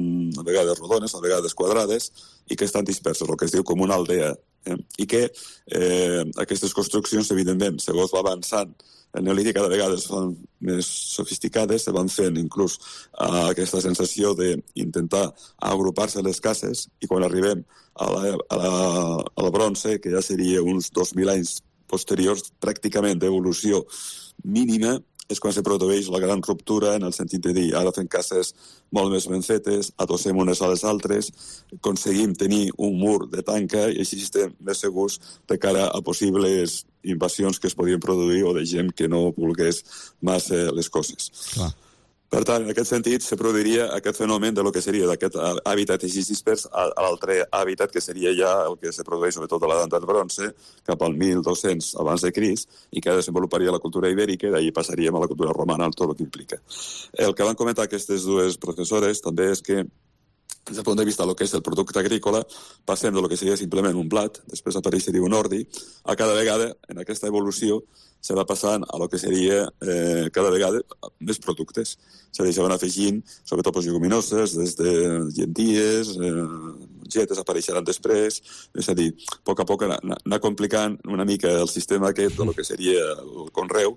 a vegades rodones, a vegades quadrades, i que estan disperses, el que es diu com una aldea. Eh? I que eh, aquestes construccions, evidentment, segons va avançant el neolític, cada vegada són més sofisticades, se van fent inclús uh, aquesta sensació d'intentar agrupar-se les cases, i quan arribem a la, a la, a la bronze, que ja seria uns dos mil anys posteriors, pràcticament d'evolució mínima, és quan se produeix la gran ruptura en el sentit de dir ara fem cases molt més ben fetes, adossem unes a les altres, aconseguim tenir un mur de tanca i així estem més segurs de cara a possibles invasions que es podien produir o de gent que no volgués massa les coses. Clar. Per tant, en aquest sentit, se produiria aquest fenomen de lo que seria d'aquest hàbitat així dispers a l'altre hàbitat, que seria ja el que se produeix sobretot a l'edat del bronze, cap al mil dos-cents abans de Crist, i que desenvoluparia la cultura ibèrica, i d'ahir passaríem a la cultura romana, tot el que implica. El que van comentar aquestes dues professores també és que, des del punt de vista del que és el producte agrícola, passem del que seria simplement un blat, després apareixeria un ordi, a cada vegada, en aquesta evolució, se va passant a lo que seria eh, cada vegada més productes. Se van afegint, sobretot pues, lleguminoses, des de llenties, eh, getes apareixeran després, és a dir, a poc a poc anar, anar complicant una mica el sistema aquest de lo que seria el conreu,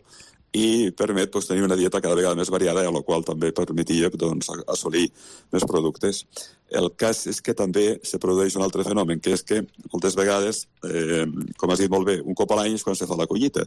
i permet pues, tenir una dieta cada vegada més variada, a la qual també permetia doncs, assolir més productes. El cas és que també se produeix un altre fenomen, que és que moltes vegades, eh, com has dit molt bé, un cop a l'any és quan se fa la collita.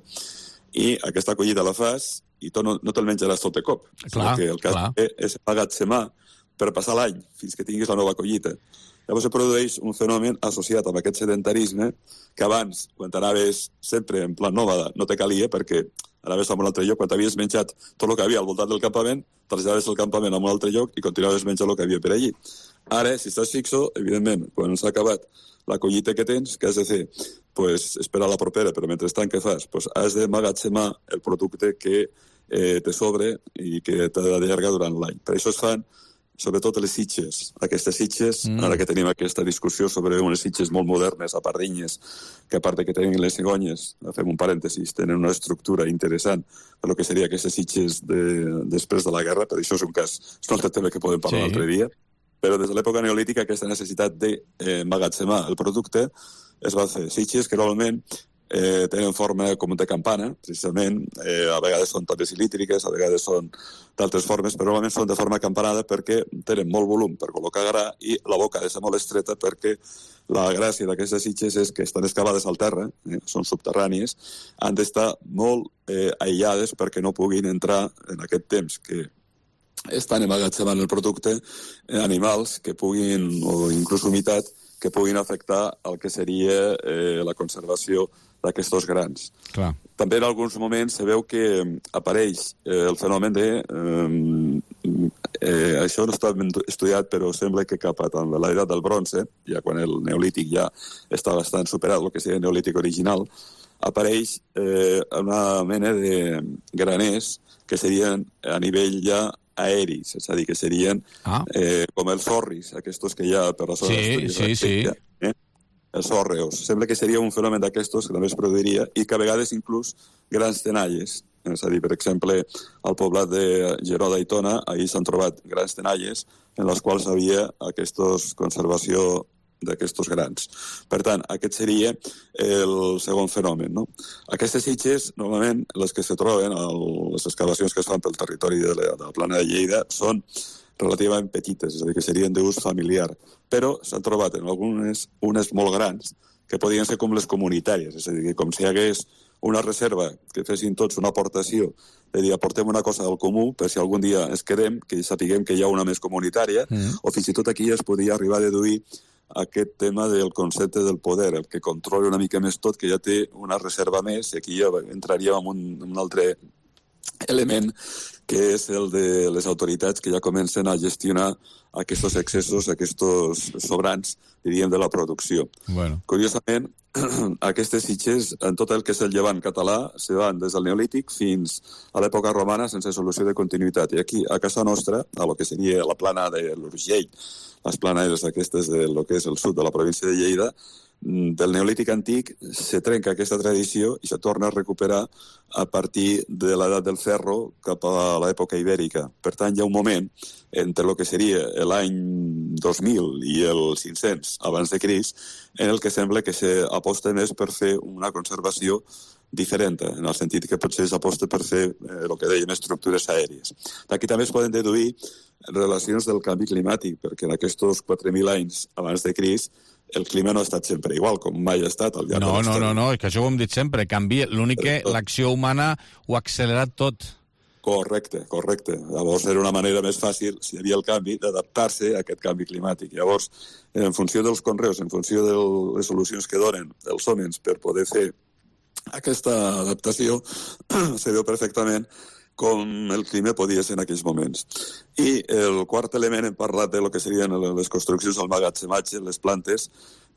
I aquesta collita la fas i tu no, no te'l menjaràs tot de cop. Clar, que el cas clar. és emmagatzemar per passar l'any fins que tinguis la nova collita. Llavors se produeix un fenomen associat amb aquest sedentarisme que abans, quan anaves sempre en plan nòmada, no te calia perquè anaves a un altre lloc, quan t'havies menjat tot el que havia al voltant del campament, traslladaves el campament a un altre lloc i continuaves menjant el que havia per allí. Ara, si estàs fixo, evidentment, quan s'ha acabat la collita que tens, què has de fer? Pues esperar la propera, però mentrestant què fas? Pues has de magatzemar el producte que eh, te sobre i que t'ha d'allargar durant l'any. Per això es fan sobretot les sitges. Aquestes sitges, mm. ara que tenim aquesta discussió sobre unes sitges molt modernes, a pardinyes, que a part de que tenen les cigonyes, fem un parèntesis, tenen una estructura interessant per el que seria aquestes sitges de, després de la guerra, però això és un cas, és un altre tema que podem parlar sí. l'altre dia, però des de l'època neolítica aquesta necessitat d'emmagatzemar eh, el producte es va fer sitges que normalment eh, tenen forma com de campana, precisament, eh, a vegades són també cilíndriques, a vegades són d'altres formes, però normalment són de forma acampanada perquè tenen molt volum per col·locar gra i la boca ha de ser molt estreta perquè la gràcia d'aquestes sitges és que estan excavades al terra, eh, són subterrànies, han d'estar molt eh, aïllades perquè no puguin entrar en aquest temps que estan emmagatzemant el producte eh, animals que puguin, o inclús humitat, que puguin afectar el que seria eh, la conservació d'aquests grans. Clar. També en alguns moments se veu que apareix eh, el fenomen de... Eh, eh, això no està ben estudiat, però sembla que cap a l'edat del bronze, ja quan el neolític ja està bastant superat, el que seria el neolític original, apareix eh, una mena de graners que serien a nivell ja aeris, és a dir, que serien ah. eh, com els zorris, aquests que hi ha per la zona sí, sí, sí. eh? els hòrreos. Sembla que seria un fenomen d'aquestos que també es produiria i que a vegades inclús grans tenalles És a dir, per exemple, al poblat de Geró d'Aitona, ahir s'han trobat grans tenalles en les quals havia aquesta conservació d'aquests grans. Per tant, aquest seria el segon fenomen, no? Aquestes sitges, normalment, les que se troben, les excavacions que es fan pel territori de la, de la plana de Lleida, són relativament petites, és a dir, que serien d'ús familiar, però s'han trobat en algunes unes molt grans que podien ser com les comunitàries, és a dir, que com si hi hagués una reserva, que fessin tots una aportació, de dir, aportem una cosa al comú, per si algun dia es quedem, que sapiguem que hi ha una més comunitària, mm. o fins i tot aquí es podia arribar a deduir aquest tema del concepte del poder, el que controla una mica més tot, que ja té una reserva més, i aquí ja entraríem en un, un altre element, que és el de les autoritats que ja comencen a gestionar aquests excessos, aquests sobrants, diríem, de la producció. Bueno. Curiosament, aquestes sitges, en tot el que és el llevant català, se van des del Neolític fins a l'època romana sense solució de continuïtat. I aquí, a casa nostra, a lo que seria la plana de l'Urgell, les planeres aquestes de lo que és el sud de la província de Lleida, del Neolític antic se trenca aquesta tradició i se torna a recuperar a partir de l'edat del ferro cap a l'època ibèrica. Per tant, hi ha un moment entre el que seria l'any dos mil i el cinc-cents abans de Crist en el que sembla que s'aposta més per fer una conservació diferent, en el sentit que potser s'aposta per fer eh, el que dèiem, estructures aèries. D'aquí també es poden deduir relacions del canvi climàtic, perquè en aquests quatre mil anys abans de Crist el clima no ha estat sempre igual, com mai ha estat al llarg no, de la no, història. no, no, és que això ho hem dit sempre, canvia. L'únic que l'acció humana ho ha accelerat tot. Correcte, correcte. Llavors era una manera més fàcil, si hi havia el canvi, d'adaptar-se a aquest canvi climàtic. Llavors, en funció dels conreus, en funció de les solucions que donen els homes per poder fer aquesta adaptació, se veu perfectament com el clima podia ser en aquells moments. I el quart element, hem parlat de lo que serien les construccions al magatzematge, les plantes,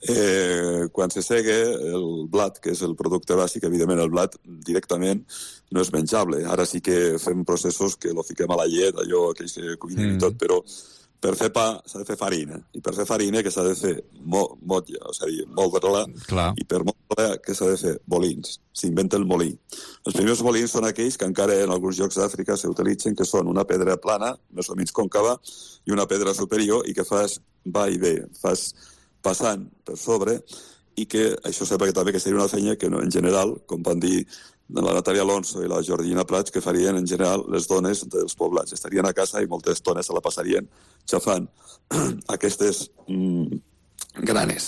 eh, quan se sega el blat, que és el producte bàsic, evidentment el blat directament no és menjable. Ara sí que fem processos que lo fiquem a la llet, allò, aquells que cuinen mm. i tot, però per fer pa s'ha de fer farina, i per fer farina que s'ha de fer mo motlla, o sigui, moldre-la, i per moldre-la que s'ha de fer bolins. S'inventa el molí. Els primers molins són aquells que encara en alguns llocs d'Àfrica s'utilitzen, que són una pedra plana, més o menys còncava, i una pedra superior, i que fas va i ve, fas passant per sobre, i que això sembla que també que seria una feina que no, en general, com van dir la Natàlia Alonso i la Georgina Prats, que farien en general les dones dels poblats. Estarien a casa i moltes dones se la passarien xafant aquestes mm, granes.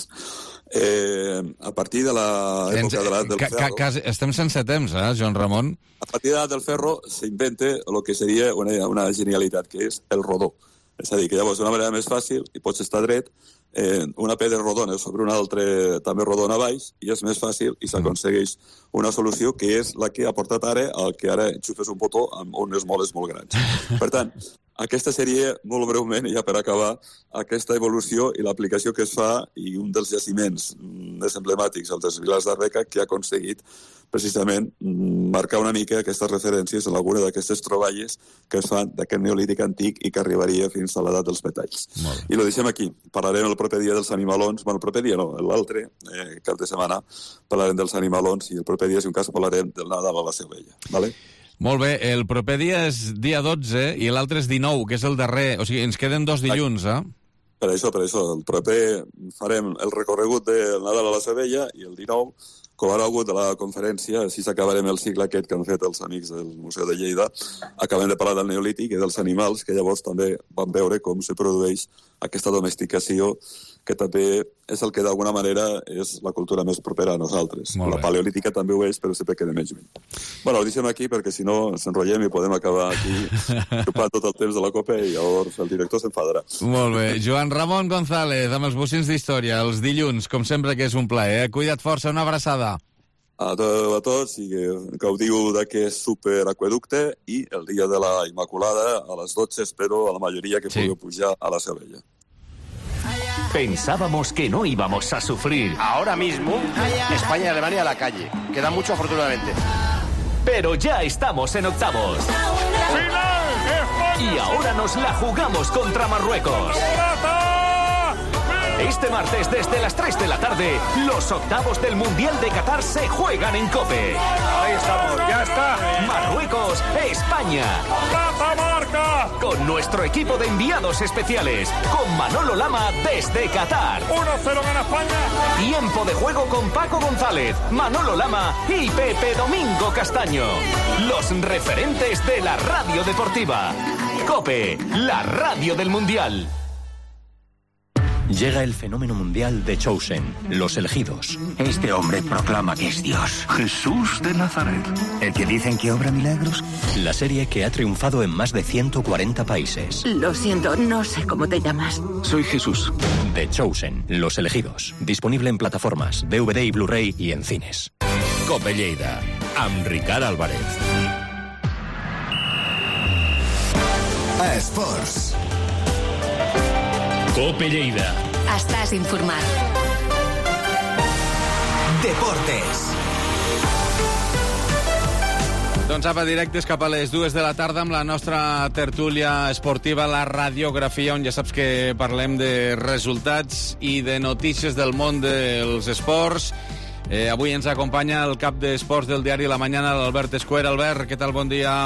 Eh, a partir de l'època de l'edat del ferro... Ca, ca, estem sense temps, eh, Joan Ramon? A partir de l'edat del ferro s'inventa el que seria una, una genialitat, que és el rodó. És a dir, que llavors d'una manera més fàcil, i pots estar dret, eh, una pedra rodona sobre una altra també rodona a baix, i és més fàcil i s'aconsegueix una solució que és la que ha portat ara al que ara enxufes un botó amb unes moles molt grans. Per tant, aquesta seria, molt breument, ja per acabar, aquesta evolució i l'aplicació que es fa, i un dels jaciments més emblemàtics, el dels Vilars d'Arbeca, que ha aconseguit precisament marcar una mica aquestes referències en alguna d'aquestes troballes que es fan d'aquest neolític antic i que arribaria fins a l'edat dels metalls. I ho deixem aquí. Parlarem el proper dia dels animalons, bueno, el proper dia no, l'altre, eh, cap de setmana, parlarem dels animalons, i el proper dia, si un cas, parlarem del Nadal a la Seu Vella. Vale? Molt bé, el proper dia és dia dotze i l'altre és dinou, que és el darrer. O sigui, ens queden dos dilluns, eh? Per això, per això. El proper farem el recorregut del Nadal a la Seu Vella, i el dinou, com ara hagut de la conferència, així s'acabarem el cicle aquest que han fet els amics del Museu de Lleida, acabem de parlar del Neolític i dels animals, que llavors també van veure com se produeix aquesta domesticació, que també és el que d'alguna manera és la cultura més propera a nosaltres. La paleolítica també ho és, però sempre queda menys lluny. Bueno, ho deixem aquí perquè si no ens enrotllem i podem acabar aquí ocupant tot el temps de la copa i llavors el director s'enfadarà. Molt bé. Joan Ramon González, amb els bocins d'història, els dilluns, com sempre que és un plaer. Eh? Cuida't força, una abraçada. A, to a tots, i que gaudiu d'aquest superaqueducte, i el dia de la Immaculada a les dotze espero a la majoria que sí. Pugueu pujar a la Seu Vella. Pensábamos que no íbamos a sufrir. Ahora mismo, España y Alemania a la calle. Queda mucho, afortunadamente. Pero ya estamos en octavos. Y ahora nos la jugamos contra Marruecos. Este martes desde las tres de la tarde, los octavos del Mundial de Qatar se juegan en COPE. Ahí estamos, ya está. Marruecos, España. ¡Catamarca! Con nuestro equipo de enviados especiales, con Manolo Lama desde Qatar. uno cero gana España. Tiempo de juego con Paco González, Manolo Lama y Pepe Domingo Castaño. Los referentes de la radio deportiva. COPE, la radio del Mundial. Llega el fenómeno mundial de Chosen, Los Elegidos. Este hombre proclama que es Dios. Jesús de Nazaret. ¿El que dicen que obra milagros? La serie que ha triunfado en más de ciento cuarenta países. Lo siento, no sé cómo te llamas. Soy Jesús. The Chosen, Los Elegidos. Disponible en plataformas, D V D y Blu-ray y en cines. COPE Lleida, amb Ricard Álvarez. Esports. COPE Lleida. Estàs informat. Deportes. Doncs apa, directes cap a les dues de la tarda amb la nostra tertúlia esportiva, la radiografia, on ja saps que parlem de resultats i de notícies del món dels esports. Eh, avui ens acompanya el cap d'esports del diari La Mañana, l'Albert Escuer. Albert, què tal? Bon dia.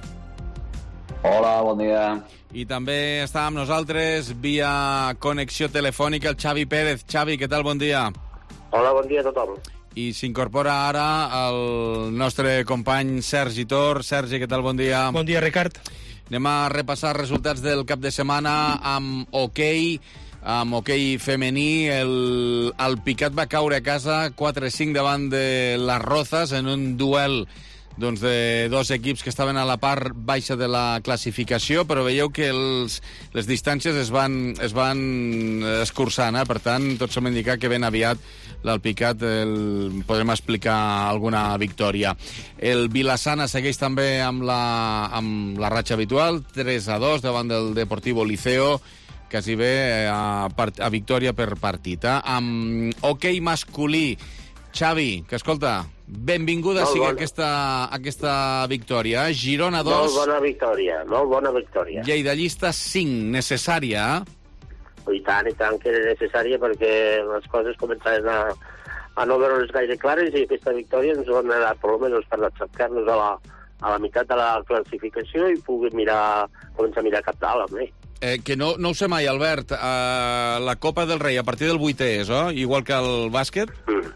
Hola, bon dia. I també està amb nosaltres, via connexió telefònica, el Xavi Pérez. Xavi, què tal? Bon dia. Hola, bon dia a tothom. I s'incorpora ara el nostre company Sergi Tor. Sergi, què tal? Bon dia. Bon dia, Ricard. Anem a repassar resultats del cap de setmana amb hoquei, amb hoquei femení. El, el Picat va caure a casa quatre a cinc davant de les Rozas en un duel doncs, de dos equips que estaven a la part baixa de la classificació, però veieu que els, les distàncies es van, es van escurçant, eh? Per tant, tot som indicar que ben aviat l'Alpicat el, podrem explicar alguna victòria. El Vilassana segueix també amb la, amb la ratxa habitual, tres a dos davant del Deportivo Liceo, quasi bé a, a victòria per partit. Eh? Amb hoquei masculí, Xavi, que escolta, benvinguda sigui bon. aquesta, aquesta victòria. Girona dos. Molt bona victòria, molt bona victòria. Lleidallista cinc, necessària, eh? I tant, i tant que era necessària perquè les coses començaven a, a no veure-les gaire clares i aquesta victòria ens va anar, per almenys, per aixecar-nos a la, a la meitat de la classificació i pugui mirar, començar a mirar cap dalt, amb ell. Eh, que no, no ho sé mai, Albert, eh, la Copa del Rei a partir del vuitè és, oh? Igual que el bàsquet? Mm.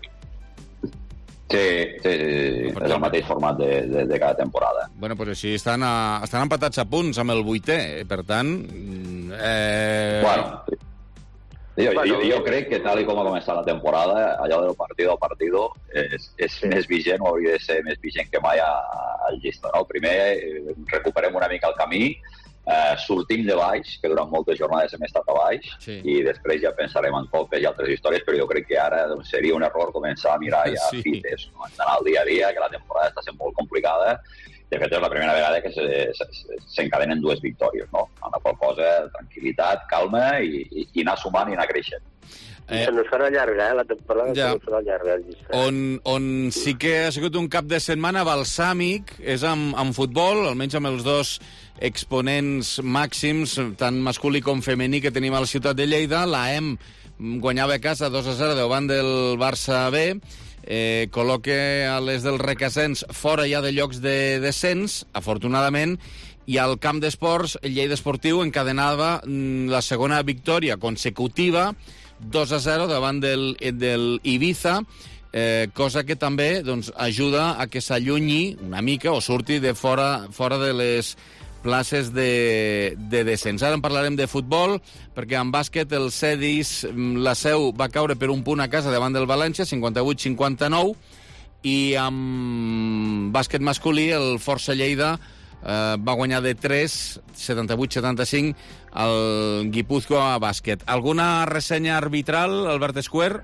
Sí, sí, sí, és el mateix format de, de, de cada temporada. Bueno, pues així estan, a, estan empatats a punts amb el vuitè, per tant... Eh... Bueno, jo, jo, jo crec que tal com ha començat la temporada, allò del partido a partido és, és més vigent, o hauria de ser més vigent que mai al llista, no? Primer recuperem una mica el camí, Uh, sortim de baix, que durant moltes jornades hem estat a baix, sí. I després ja pensarem en copes i altres històries, però jo crec que ara doncs, seria un error començar a mirar ja sí. fites, no? Anar al dia a dia, que la temporada està sent molt complicada. De fet, és la primera vegada que s'encadenen dues victòries, no? Amb la qual cosa, tranquil·litat, calma i, i, i anar sumant i anar creixent. Eh, se nos farà llarga, eh, la temporada ja. Se nos farà llarga. On, on sí que ha sigut un cap de setmana balsàmic és amb, amb futbol, almenys amb els dos exponents màxims, tant masculí com femení, que tenim a la ciutat de Lleida. La E M guanyava a casa dos a zero davant del Barça B, eh, col·loca a les del Requesens fora ja de llocs de descens, afortunadament, i al camp d'esports el Lleida Esportiu encadenava la segona victòria consecutiva, dos a zero davant del, del Ibiza, eh, cosa que també doncs, ajuda a que s'allunyi una mica o surti de fora, fora de les places de, de descens. Ara en parlarem de futbol, perquè en bàsquet el Cedis, la Seu, va caure per un punt a casa davant del València, cinquanta-vuit a cinquanta-nou, i amb bàsquet masculí el Força Lleida eh, va guanyar de tres, setanta-vuit a setanta-cinc, el Guipúzcoa Bàsquet. Alguna ressenya arbitral, Albert Escuer?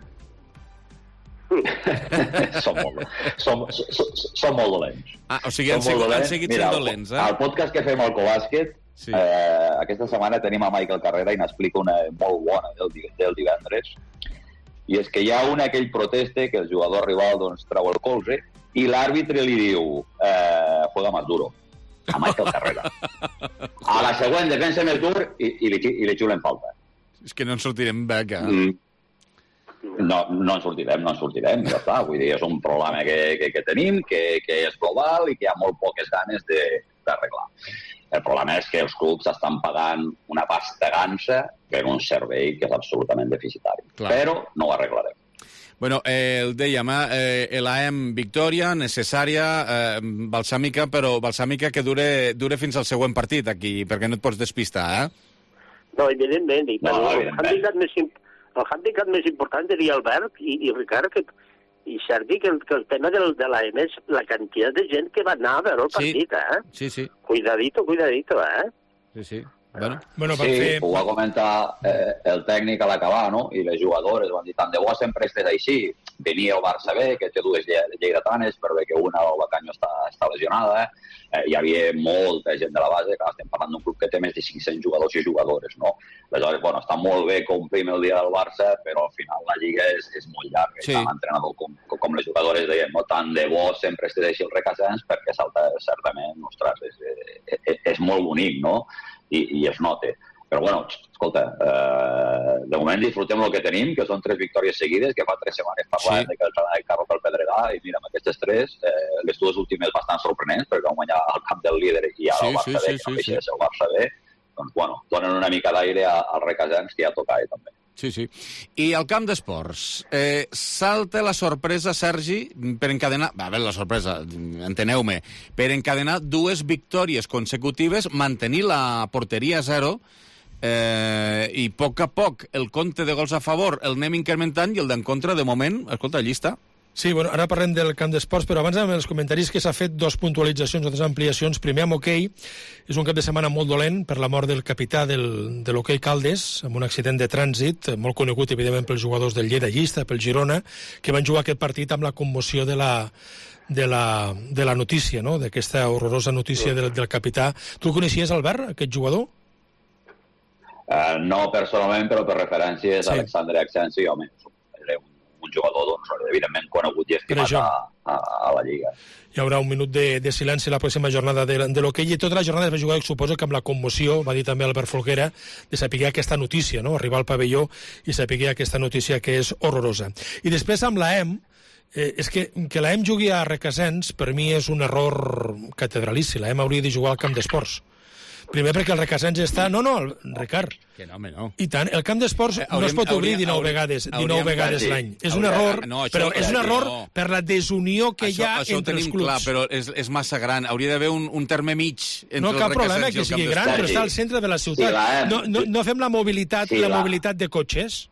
som, molt, som, som, som molt dolents. Ah, o sigui, han, sigut, han seguit Mira, sent dolents, eh? Al podcast que fem al Cobàsquet, sí. eh, aquesta setmana tenim a Michael Carrera i n'explica una molt bona del, del divendres, i és que hi ha un aquell proteste que el jugador rival doncs, treu el colze i l'àrbitre li diu eh, juega más duro a Michael Carrera. A la següent defensa més dur i, i, li, i li xulen falta. És que no ens sortirem bé, que... Mm. No, no en sortirem, no en sortirem, ja està. Vull dir, és un problema que, que, que tenim, que, que és global i que hi ha molt poques ganes d'arreglar. El problema és que els clubs estan pagant una pasta gansa per un servei que és absolutament deficitari. Clar. Però no ho arreglarem. Bueno, eh, el dèiem, eh, l'A E M victòria, necessària, eh, balsàmica, però balsàmica que dure, dure fins al següent partit aquí, perquè no et pots despistar, eh? No, evidentment. I, no, no, evidentment. El handicap més, el handicap més important seria Albert i, i Ricard, que, i Sergi, que, que el tema del, de l'A E M és la quantitat de gent que va anar a veure el partit, sí. eh? Sí, sí. Cuidadito, cuidadito, eh? Sí, sí. Bueno, bueno sí, fer... ho va comentar eh, el tècnic a l'acabar, no? I les jugadores van dir, tant de bo sempre estés així. Venia el Barça B, que té dues lleidatanes, però bé que una, el Bacanyo, està, està lesionada. Eh, hi havia molta gent de la base, que estem parlant d'un club que té més de cinc-cents jugadors i jugadores, no? Aleshores, bueno, està molt bé complir el dia del Barça, però al final la lliga és, és molt llarga. Sí. Tant l'entrenador com, com les jugadores deien, no? Tant de bo sempre estés així el Requesens, perquè salta, certament, ostres, és, és, és molt bonic, no? I, i es nota. Però, bueno, escolta, eh, de moment disfrutem el que tenim, que són tres victòries seguides, que fa tres setmanes parlant sí. de que el treball carro pel Pedregà, i mira, amb aquestes tres, eh, les dues últimes bastant sorprenents, perquè van guanyar al camp del líder i ara sí, el Barça sí, B, sí, que no deixa sí, de ser el Barça B, doncs, bueno, donen una mica d'aire al Requesens, que ja toca també. Sí, sí. I al camp d'esports, eh, salta la sorpresa, Sergi, per encadenar... A veure, la sorpresa, enteneu-me, per encadenar dues victòries consecutives, mantenir la porteria a zero, eh, i a poc a poc el compte de gols a favor el anem incrementant i el d'en contra, de moment, escolta, allí està. Sí, bueno, ara parlem del camp d'esports, però abans amb els comentaris que s'ha fet dos puntualitzacions, dos ampliacions. Primer, amb hoquei, és un cap de setmana molt dolent per la mort del capità del, de l'hoquei Caldes, amb un accident de trànsit, molt conegut, evidentment, pels jugadors del Lleida Llista, pel Girona, que van jugar aquest partit amb la commoció de la, de la, de la notícia, no?, d'aquesta horrorosa notícia del, del capità. Tu coneixies, Albert, aquest jugador? Uh, no personalment, però per referències sí. Alexandre Axensi, home, era un un jugador, doncs, evidentment, conegut i estimat a, a, a la Lliga. Hi haurà un minut de, de silenci la pròxima jornada de, de l'hoquei, i tota la jornada es va jugar, suposo, que amb la commoció, va dir també Albert Folguera, de saber aquesta notícia, no?, arribar al pavelló i saber aquesta notícia que és horrorosa. I després amb l'A E M, eh, és que, que l'A E M jugui a Requesens, per mi és un error catedralici. L'A E M hauria de jugar al camp d'esports. Primer perquè el Requesens està... No, no, el Ricard. Que no, home, no. I tant, el camp d'esports eh, no es pot obrir dinou vegades, dinou vegades l'any. És un error, no, però és un error no. per la desunió que això, hi ha això entre els clubs. Clar, però és, és massa gran. Hauria d'haver un, un terme mig entre no, el Requesens i el camp d'esports. No, cap problema que sigui gran, però està al centre de la ciutat. Sí, no, no, no fem la mobilitat, sí, la mobilitat de cotxes.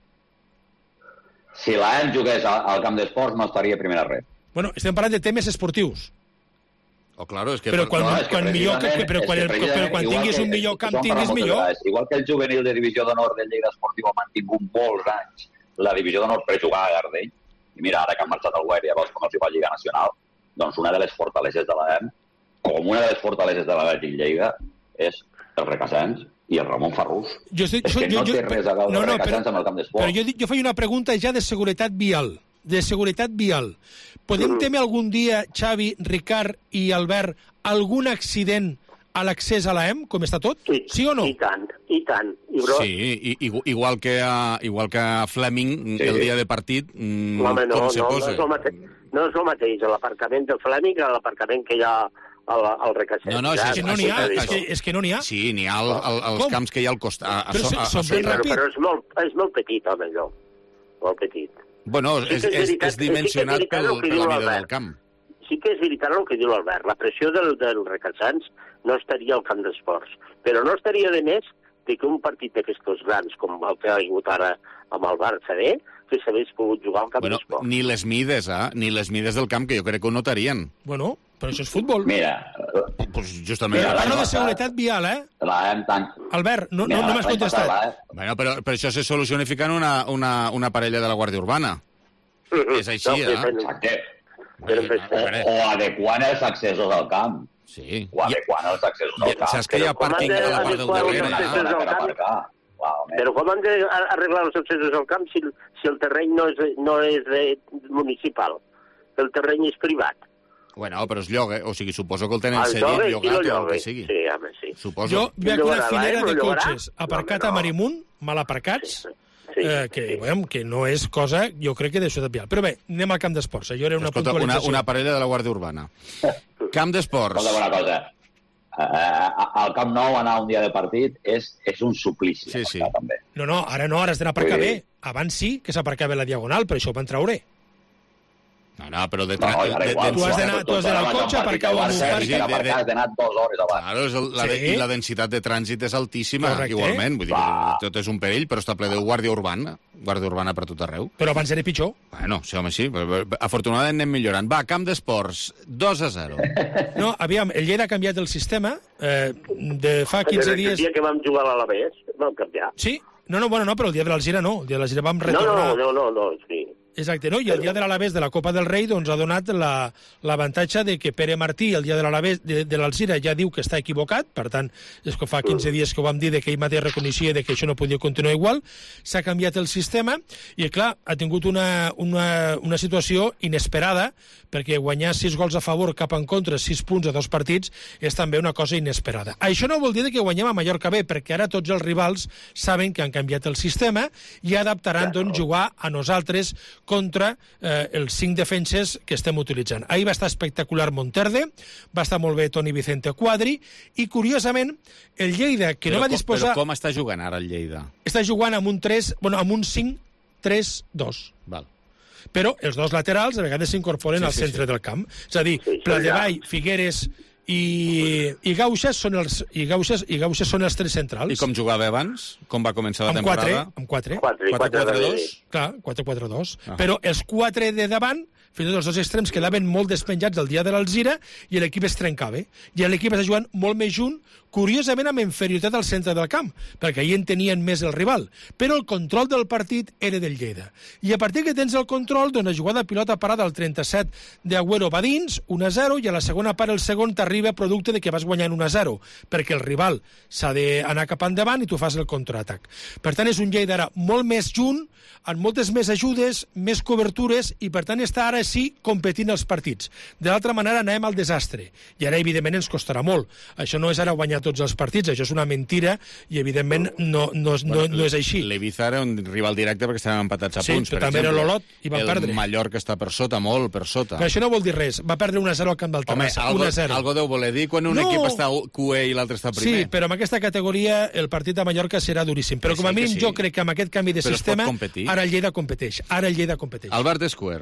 Si l'A E M jugués al camp d'esports no estaria a primera red. Bueno, estem parlant de temes esportius. Oh, claro, es que però quan, no, és que quan, millor, que, però quan, el, però quan tinguis que, un millor camp, tinguis millor. Vegades. Igual que el juvenil de Divisió d'Honor del Lleida Esportiu ha mantingut molts anys la Divisió d'Honor per jugar a Gardell, i mira, ara que han marxat al Guaire, ja veus com els hi va a Lliga Nacional, doncs una de les fortaleses de l'A E M, com una de les fortaleses de l'Atlètic Lleida, és el Requesens i el Ramon Farrús. Jo estic, és que jo, no jo, té res a veure no, no, el Requesens però, amb el camp d'esport. Però jo, jo faig una pregunta ja de seguretat vial. De seguretat vial. Podem mm. temer algun dia, Xavi, Ricard i Albert, algun accident a l'accés a l'A E M, com està tot? Sí, sí o no? I tant, i tant. I bro... Sí, i, igual, que a, igual que a Fleming, sí. el dia de partit, mmm, Home, no, com se no, posa? No és el mateix, no és el mateix l'aparcament del Fleming que l'aparcament que hi ha al, al Requesens. No, no, és, és que no n'hi ha, és que, és que no n'hi ha. Sí, n'hi ha al, al, als com? camps que hi ha al costat. Però, a, a, a, sí, però, però és, molt, és molt petit, home, allò. Molt petit. Bueno, és, és, és, és dimensionat sí pel, per la mida del camp. Sí que és veritat el que diu l'Albert. La pressió del, del Requesens no estaria al camp d'esports. Però no estaria de més de que un partit d'aquestos grans, com el que ha hagut ara amb el Barça B, que s'hagués pogut jugar al camp bueno, d'esports. Ni les mides, eh? Ni les mides del camp, que jo crec que ho notarien. Bueno, però això és futbol. Mira... Pues justament... Mira, parlo de seguretat vial, eh? Tant... Albert, no, no, no m'has contestat. Bueno, però, però això se soluciona ficant una, una, una parella de la Guàrdia Urbana. Mm-hmm. És així, no, eh? Exacte. Però, o, o adequant els accessos al camp. Sí. O adequant els accessos al camp. Saps que hi ha pàrquing a la part del darrere, eh? Però com han d'arreglar els accessos al camp si, si el terreny no és, no és de, municipal? El terreny és privat. Bueno, però és llogue, o sigui, suposo que el tenen El cedit, llogue, llogat qui o lo el que llogue? sigui. Sí, home, sí. Suposo. Jo veig una llogarà, filera eh? de Lo llogarà? cotxes aparcat No, a no. Marimunt, mal aparcats, Sí, eh, que, sí. veiem, que no és cosa, jo crec que d'això de pial. Però bé, anem al camp d'esports. Allò era una Escolta, una, puntualització. una parella de la Guàrdia Urbana. Camp d'esports. Escolta, una cosa. Uh, al Camp Nou anar un dia de partit és, és un suplici. Sí, sí. També. No, no, ara no, ara has d'anar a aparcar Sí. bé. Abans sí que s'aparcava a la Diagonal, però això ho van traure. No, no, però de... No, no, de, ara de, igual. Tu has d'anar tu has d'anar al cotxe a aparcar un Sí, parc. sí, per aparcar has d'anar dues hores abans. Claro, és el, la, Sí. de, i la densitat de trànsit és altíssima, Correcte. igualment. Vull dir que tot és un perill, però està ple de guàrdia urbana, guàrdia urbana per tot arreu. Però abans era pitjor. Bueno, sí, home, sí. Però, però, afortunadament anem millorant. Va, camp d'esports, dos a zero. No, aviam, el Lleida ha canviat el sistema. Eh, de fa quinze El dies... dia que vam jugar a l'Alavés, vam canviar. Sí? No, no, bueno, no, però el dia de l'Alzira no. El dia de l'Alzira vam No, retornar... no, no, no, no, sí. Exacte, no? I el dia de l'Alavés de la Copa del Rei doncs, ha donat la- l'avantatge de que Pere Martí, el dia de l'Alavés de, de l'Alzira, ja diu que està equivocat, per tant, és que fa quinze dies que ho vam dir de que ell mateix reconeixia de que això no podia continuar igual, s'ha canviat el sistema i, clar, ha tingut una, una, una situació inesperada, perquè guanyar sis gols a favor cap en contra, sis punts a dos partits, és també una cosa inesperada. Això no vol dir que guanyem a Mallorca bé, perquè ara tots els rivals saben que han canviat el sistema i adaptaran doncs, jugar a nosaltres contra eh, els cinc defenses que estem utilitzant. Ahir va estar espectacular Monterde, va estar molt bé Toni Vicente Quadri, i curiosament, el Lleida, que però, no va disposar... Però com està jugant ara el Lleida? Està jugant amb un tres, bueno, amb un cinc tres dos. Val. Però els dos laterals a vegades s'incorporen Sí, al sí, centre sí. del camp. És a dir, Pladevall, Figueres i, i Gauxes són els i Gauxes, i Gauxes són els tres centrals. I com jugava abans? Com va començar la amb temporada? quatre, amb quatre. Quatre, quatre, quatre, dos? Clar, quatre quatre dos. Ah. Però els quatre de davant, fins i tot els dos extrems, quedaven molt despenjats el dia de l'Alzira i l'equip es trencava. I l'equip està jugant molt més junt, curiosament amb inferioritat al centre del camp, perquè ahir en tenien més el rival. Però el control del partit era del Lleida. I a partir que tens el control, doncs la jugada de pilota parada al trenta-set d'Agüero va dins, un a zero, i a la segona part el segon t'arriba producte de que vas guanyant un a zero, perquè el rival s'ha d'anar cap endavant i tu fas el contraatac. Per tant, és un Lleida ara molt més junt, amb moltes més ajudes, més cobertures, i per tant està ara sí competint els partits. De l'altra manera anem al desastre, i ara evidentment ens costarà molt. Això no és ara guanyar tots els partits, això és una mentira, i evidentment no, no, no, no és així. L'Ibiza era un rival directe perquè estaven empatats a Sí, punts. però per també era exemple. l'Olot i van el perdre. El Mallorca està per sota, molt per sota. Però això no vol dir res. Va perdre un a zero al camp del Home, Terrassa. algo, un a zero. algo deu voler dir quan un No. equip està Q E i l'altre està primer. Sí, però en aquesta categoria el partit a Mallorca serà duríssim. Però Que com a sí, que mínim sí. jo crec que amb aquest canvi de Però es pot sistema competir. ara el Lleida competeix. Ara el Lleida competeix. Albert Escuer.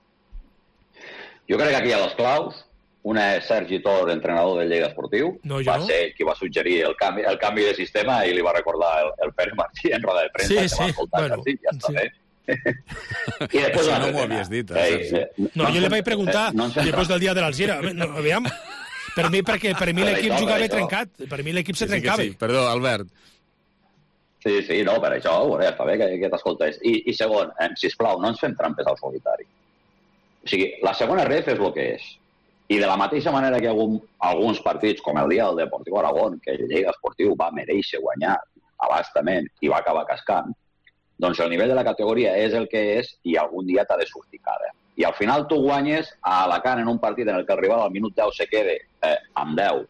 Jo crec que aquí hi ha les claus. Una és Sergi Tor, entrenador del Lleida Esportiu. No, jo va no. ser qui va suggerir el canvi, el canvi de sistema i li va recordar el, el Pere Martí en roda de premsa. Sí, que sí, va escoltar bueno, Sergi, ja està sí. bé. I després Això un no altre m'ho tema. havies dit, eh, Eh, Sergi. eh, No, jo li vaig preguntar eh, no ens després del dia de l'Alzira. No, aviam, per mi, perquè per mi Per l'equip això, jugava per això. trencat. Per mi l'equip se Sí, sí que trencava. sí. Perdó, Albert. Sí, sí, no, per això, bueno, ja està bé que, que t'escoltés. I, I segon, eh, sisplau, no ens fem trampes al solitari. O sigui, la segona ref és el que és. I de la mateixa manera que hi ha algun, alguns partits, com el dia del Deportiu Aragón, que el Lleida Esportiu va mereixer guanyar abastament i va acabar cascant, doncs el nivell de la categoria és el que és i algun dia t'ha de sortir cara. I al final tu guanyes a Alacant en un partit en el que el rival al minut deu se quede eh, amb deu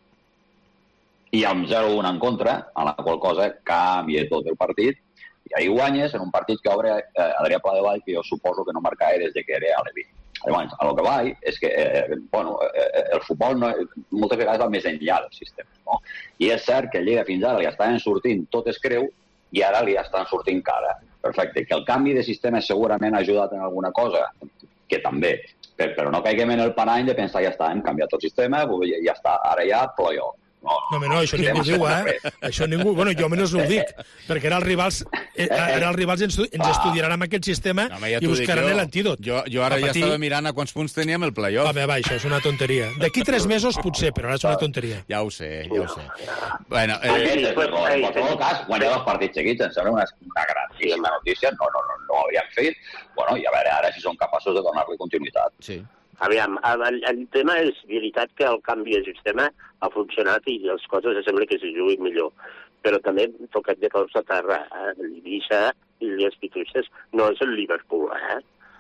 i amb zero un en contra, a la qual cosa canvia tot el partit, i ahir guanyes en un partit que obre eh, Adrià Pladevall, que jo suposo que no marca des de que era a l'Evi. Llavors, a lo que vaig és que eh, bueno, eh, el futbol no, moltes vegades va més enllà del sistema. No? I és cert que el Lleida fins ara li estaven sortint tot es creu i ara li estan sortint cara. Perfecte. Que el canvi de sistema segurament ha ajudat en alguna cosa, que també, però no caiguem en el parany de pensar ja està, hem canviat el sistema, ja està, ara ja play-off. No, No, home, no, això ningú diu, eh? Això ningú... Bueno, jo almenys no ho dic, perquè ara els rivals, eh, ara els rivals ens, ens estudiaran amb aquest sistema No, home, ja i t'ho dic buscaran jo. l'antídot. Jo, jo ara Pa ja patir. estava mirant a quants punts teníem el playoff. Home, va, això és una tonteria. D'aquí tres mesos potser, però ara és una tonteria. Ja ho sé, ja ho sé. Bueno, Eh, eh, en qualsevol cas, guanyar dos partits seguits em sembla una, una grandíssima notícia, no, no, no, no ho hauríem fet. Bueno, i a veure ara si són capaços de donar-li continuïtat. Sí. Aviam, el, el tema és veritat que el canvi de sistema ha funcionat i les coses sembla que se juguin millor. Però també tocat de peus a terra. Eh? L'Ibiza i les Pituixes no és el Liverpool, eh?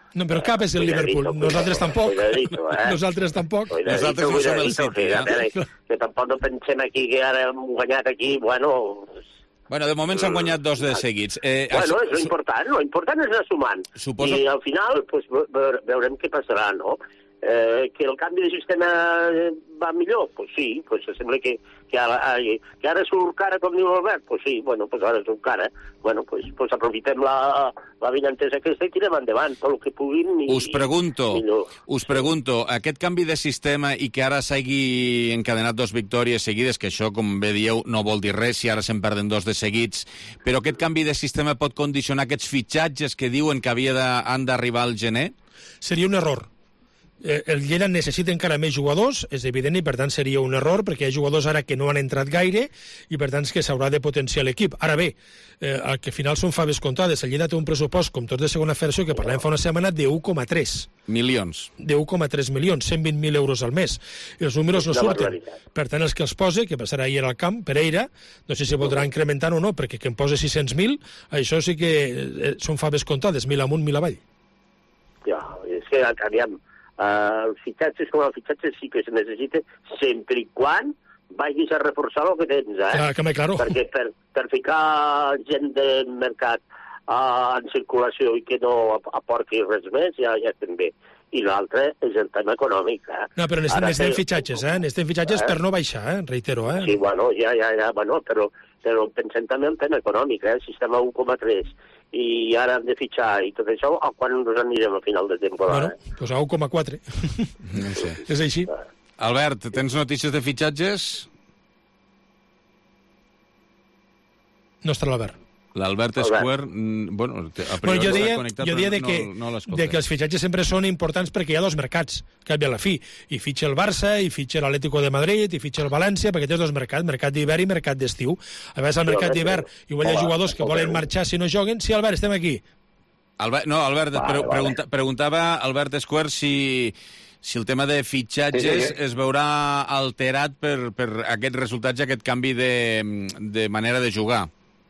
No, però cap és el Liverpool. Nosaltres tampoc. Nosaltres tampoc. Nosaltres no som el City. Que tampoc no pensem aquí que ara hem guanyat aquí, bueno... Bueno, de moment s'han guanyat dos de seguits. Eh, bueno, és l'important, l'important és anar sumant. Suposo... I al final pues, veurem què passarà, no? Eh, que el canvi de sistema va millor? Pues sí, pues sembla que, que, ara, que ara surt cara, com diu l'Albert. Pues sí, bueno, pues ara surt cara. Bueno, pues, pues aprofitem la, la vinentesa aquesta i tirem endavant tot el que puguin. I, us pregunto, us pregunto, aquest canvi de sistema i que ara s'hagi encadenat dos victòries seguides, que això, com bé dieu, no vol dir res si ara se'n perden dos de seguits, però aquest canvi de sistema pot condicionar aquests fitxatges que diuen que havia de, han d'arribar al gener? Seria un error. El Lleida necessita encara més jugadors, és evident, i per tant seria un error, perquè hi ha jugadors ara que no han entrat gaire, i per tant és que s'haurà de potenciar l'equip. Ara bé, eh, al que al final són faves comptades, el Lleida té un pressupost, com tots de segona federació, que parlàvem fa una setmana, de u coma tres. Milions. De u coma tres milions, cent vint mil euros al mes. I els números no surten. Per tant, els que els posa, que passarà ahir al camp, Pereira, no sé si voldrà incrementar o no, perquè que em posa sis-cents mil, això sí que eh, són faves comptades, mil amunt, mil avall. Ja, és que, aviam, Uh, els fitxatges com els fitxatges sí que se necessita sempre i quan vagis a reforçar el que tens, eh? Ah, que me claro. Perquè per, per ficar gent del mercat uh, en circulació i que no aporti res més, ja, ja estem bé. I l'altre és el tema econòmic, eh? No, però necessitem, necessitem fitxatges, eh? Necessitem fitxatges eh? per no baixar, eh? Reitero, eh? Sí, bueno, ja, ja, ja, bueno, però, però pensem també el tema econòmic, eh? El sistema u coma tres. I ara hem de fitxar i tot això, a quan ens anirem al final de temporada? Bueno, doncs a u coma quatre. No sé. És així. Albert, tens notícies de fitxatges? No està l'Albert. L'Albert Square, bueno, a bueno, jo deia, jo deia de, que, no, no de que els fitxatges sempre són importants perquè hi ha dos mercats, que a la fi. I fitxa el Barça, i fitxa l'Atlético de Madrid, i fitxa el València, perquè tens dos mercats, mercat d'hivern i mercat d'estiu. A vegades al mercat d'hivern igual hi ha jugadors que volen marxar si no joguen. Sí, Albert, estem aquí. Albert, no, Albert, vale, pre pregunta, vale. preguntava Albert Square si... si el tema de fitxatges sí, sí, sí. es veurà alterat per, per aquests resultats i aquest canvi de, de manera de jugar.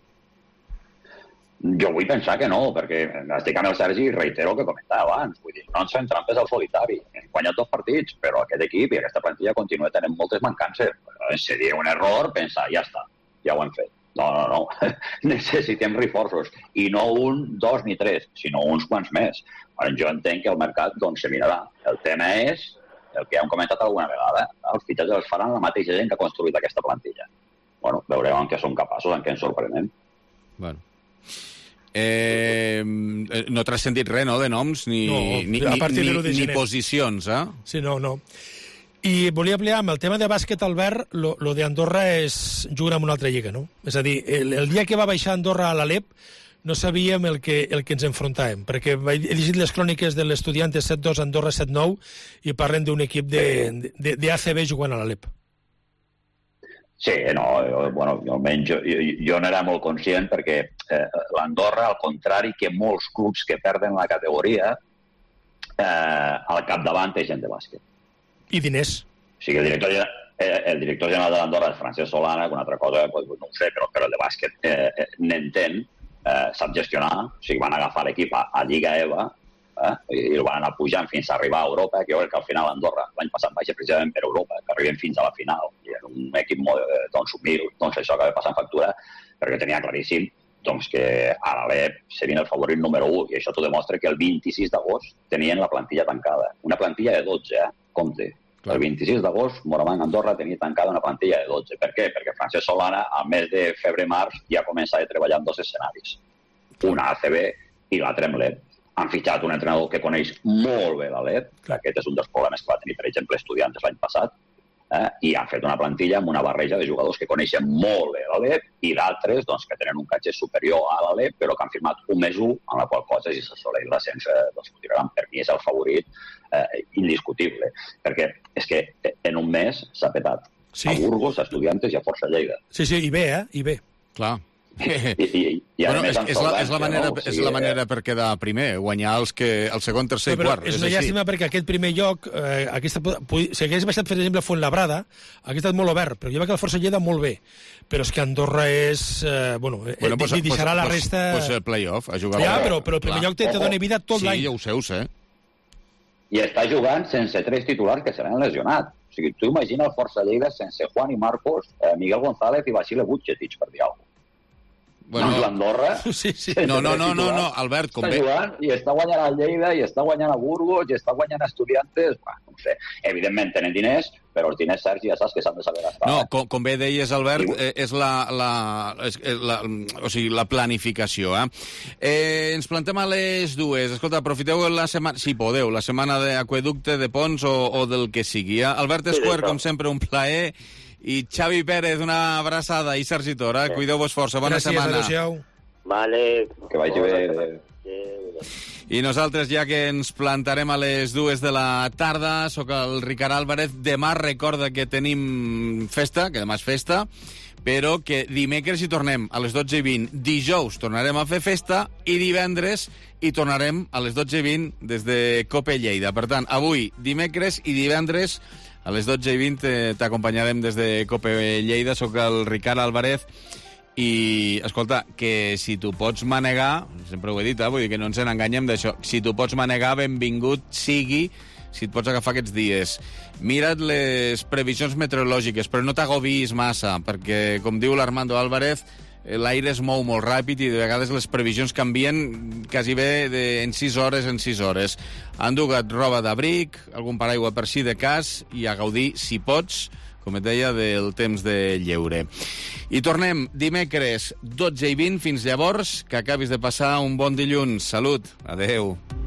Jo vull pensar que no, perquè estic amb el Sergi i reitero el que comentava abans. Vull dir, no ens fem trampes al solitari. Hem guanyat dos partits, però aquest equip i aquesta plantilla continua tenint moltes mancances. Seria un error pensar, ja està, ja ho hem fet. No, no, no. Necessitem reforços. I no un, dos ni tres, sinó uns quants més. Bueno, jo entenc que el mercat doncs, se mirarà. El tema és, el que hem comentat alguna vegada, els fitxatges els faran la mateixa gent que ha construït aquesta plantilla. Bueno, veurem en què són capaços, en què ens sorprenem. Bueno. Eh, no t'has sentit res, no?, de noms ni, no, ni, ni, ni, ni posicions, eh? Sí, no, no. I volia ampliar amb el tema de bàsquet, Albert, lo, lo de Andorra és jugar en una altra lliga, no? És a dir, el, el dia que va baixar Andorra a l'Alep no sabíem el que, el que ens enfrontàvem, perquè he llegit les cròniques de l'Estudiantes set dos, Andorra set nou, i parlen d'un equip de, de, de A C B jugant a l'Alep. Sí, no, jo, bueno, almenys jo, jo, jo n'era molt conscient perquè eh, l'Andorra, al contrari que molts clubs que perden la categoria, eh, al capdavant té gent de bàsquet. I diners. O sigui, el director, eh, el director general de l'Andorra és Francesc Solana, que una altra cosa pues, no ho sé, però, però el de bàsquet eh, eh, n'entén, eh, sap gestionar, o sigui, van agafar l'equip a, a Lliga E V A, eh, i el van anar pujant fins a arribar a Europa, que jo crec que al final Andorra l'any passat baixa precisament per Europa, que arribem fins a la final, i era un equip molt, doncs, humil, doncs això acaba passant factura, perquè tenia claríssim doncs, que a l'Alep serien el favorit número u, i això t'ho demostra que el vint-i-sis d'agost tenien la plantilla tancada, una plantilla de dotze, eh? Compte. Clar. El vint-i-sis d'agost, Moraván Andorra tenia tancada una plantilla de dotze. Per què? Perquè Francesc Solana, al mes de febrer-març, ja comença a treballar en dos escenaris. Una A C B i l'altra en l'E P. Han fitxat un entrenador que coneix molt bé l'Alep, que aquest és un dels problemes que va tenir, per exemple, Estudiantes l'any passat, eh? I han fet una plantilla amb una barreja de jugadors que coneixen molt bé l'Alep i d'altres doncs, que tenen un catxer superior a l'Alep, però que han firmat un més un, en la qual cosa, si s'assoleix l'ascens, doncs, per mi és el favorit eh, indiscutible, perquè és que en un mes s'ha petat sí. A Burgos, a Estudiantes i a Força Lleida. Sí, sí, i bé, eh? I bé. Clar. I, i, i a bueno, més, és, és, la, és, la manera, no? O sigui, és la manera per quedar primer, guanyar els que, el segon, tercer però, i quart. És una llàstima perquè aquest primer lloc, eh, aquesta, si hagués baixat, per exemple, Fuenlabrada, hauria estat molt obert, però jo veig que el Força Lleida molt bé. Però és que Andorra és... Eh, bueno, bueno pues, eh, deixarà pues, la resta... Pues, pues el play-off, a jugar... Ja, però, però el primer lloc te, te dona vida tot sí, l'any. Sí, jo ho sé, ho sé. I està jugant sense tres titulars que se l'han lesionat. O sigui, tu imagina el Força Lleida sense Juan i Marcos, eh, Miguel González i Basile Vucetich, per dir alguna cosa. Bueno, doncs l'Andorra... Sí, sí. No, no, no, no, no, Albert, com està bé... jugant i està guanyant a Lleida, i està guanyant a Burgos, i està guanyant a Estudiantes... Bueno, no sé, evidentment tenen diners, però els diners, Sergi, ja saps que s'han de saber gastar. No, com, com bé deies, Albert, eh, és, la, la, és la, o sigui, la planificació. Eh? Eh, ens plantem a les dues. Escolta, aprofiteu la setmana, si podeu, la setmana d'Aqüeducte, de Pons o, o del que sigui. Eh? Albert Escuer, com sempre, un plaer. I Xavi Pérez, una abraçada, i Sergi Tora, sí. Cuideu-vos força, bona Gràcies, setmana. Adéu-siau. Vale. Que vagi bé. I nosaltres, ja que ens plantarem a les dues de la tarda, sóc el Ricard Álvarez. Demà recorda que tenim festa, que demà és festa, però que dimecres hi tornem a les dotze i vint. Dijous tornarem a fer festa i divendres hi tornarem a les dotze i vint des de Cope Lleida. Per tant, avui, dimecres i divendres a les dotze i vint t'acompanyarem des de Cope Lleida. Soc el Ricard Álvarez i, escolta, que si tu pots manegar, sempre ho he dit, eh? Vull dir que no ens enganyem d'això, si tu pots manegar, benvingut sigui, si et pots agafar aquests dies. Mira't les previsions meteorològiques, però no t'agovis massa, perquè, com diu l'Armando Álvarez, l'aire es mou molt ràpid i de vegades les previsions canvien quasi bé de, en sis hores en sis hores. Enduga't roba d'abric, algun paraigua per si de cas, i a gaudir, si pots, com et deia, del temps de lleure. I tornem dimecres dotze i vint. Fins llavors, que acabis de passar un bon dilluns. Salut. Adeu.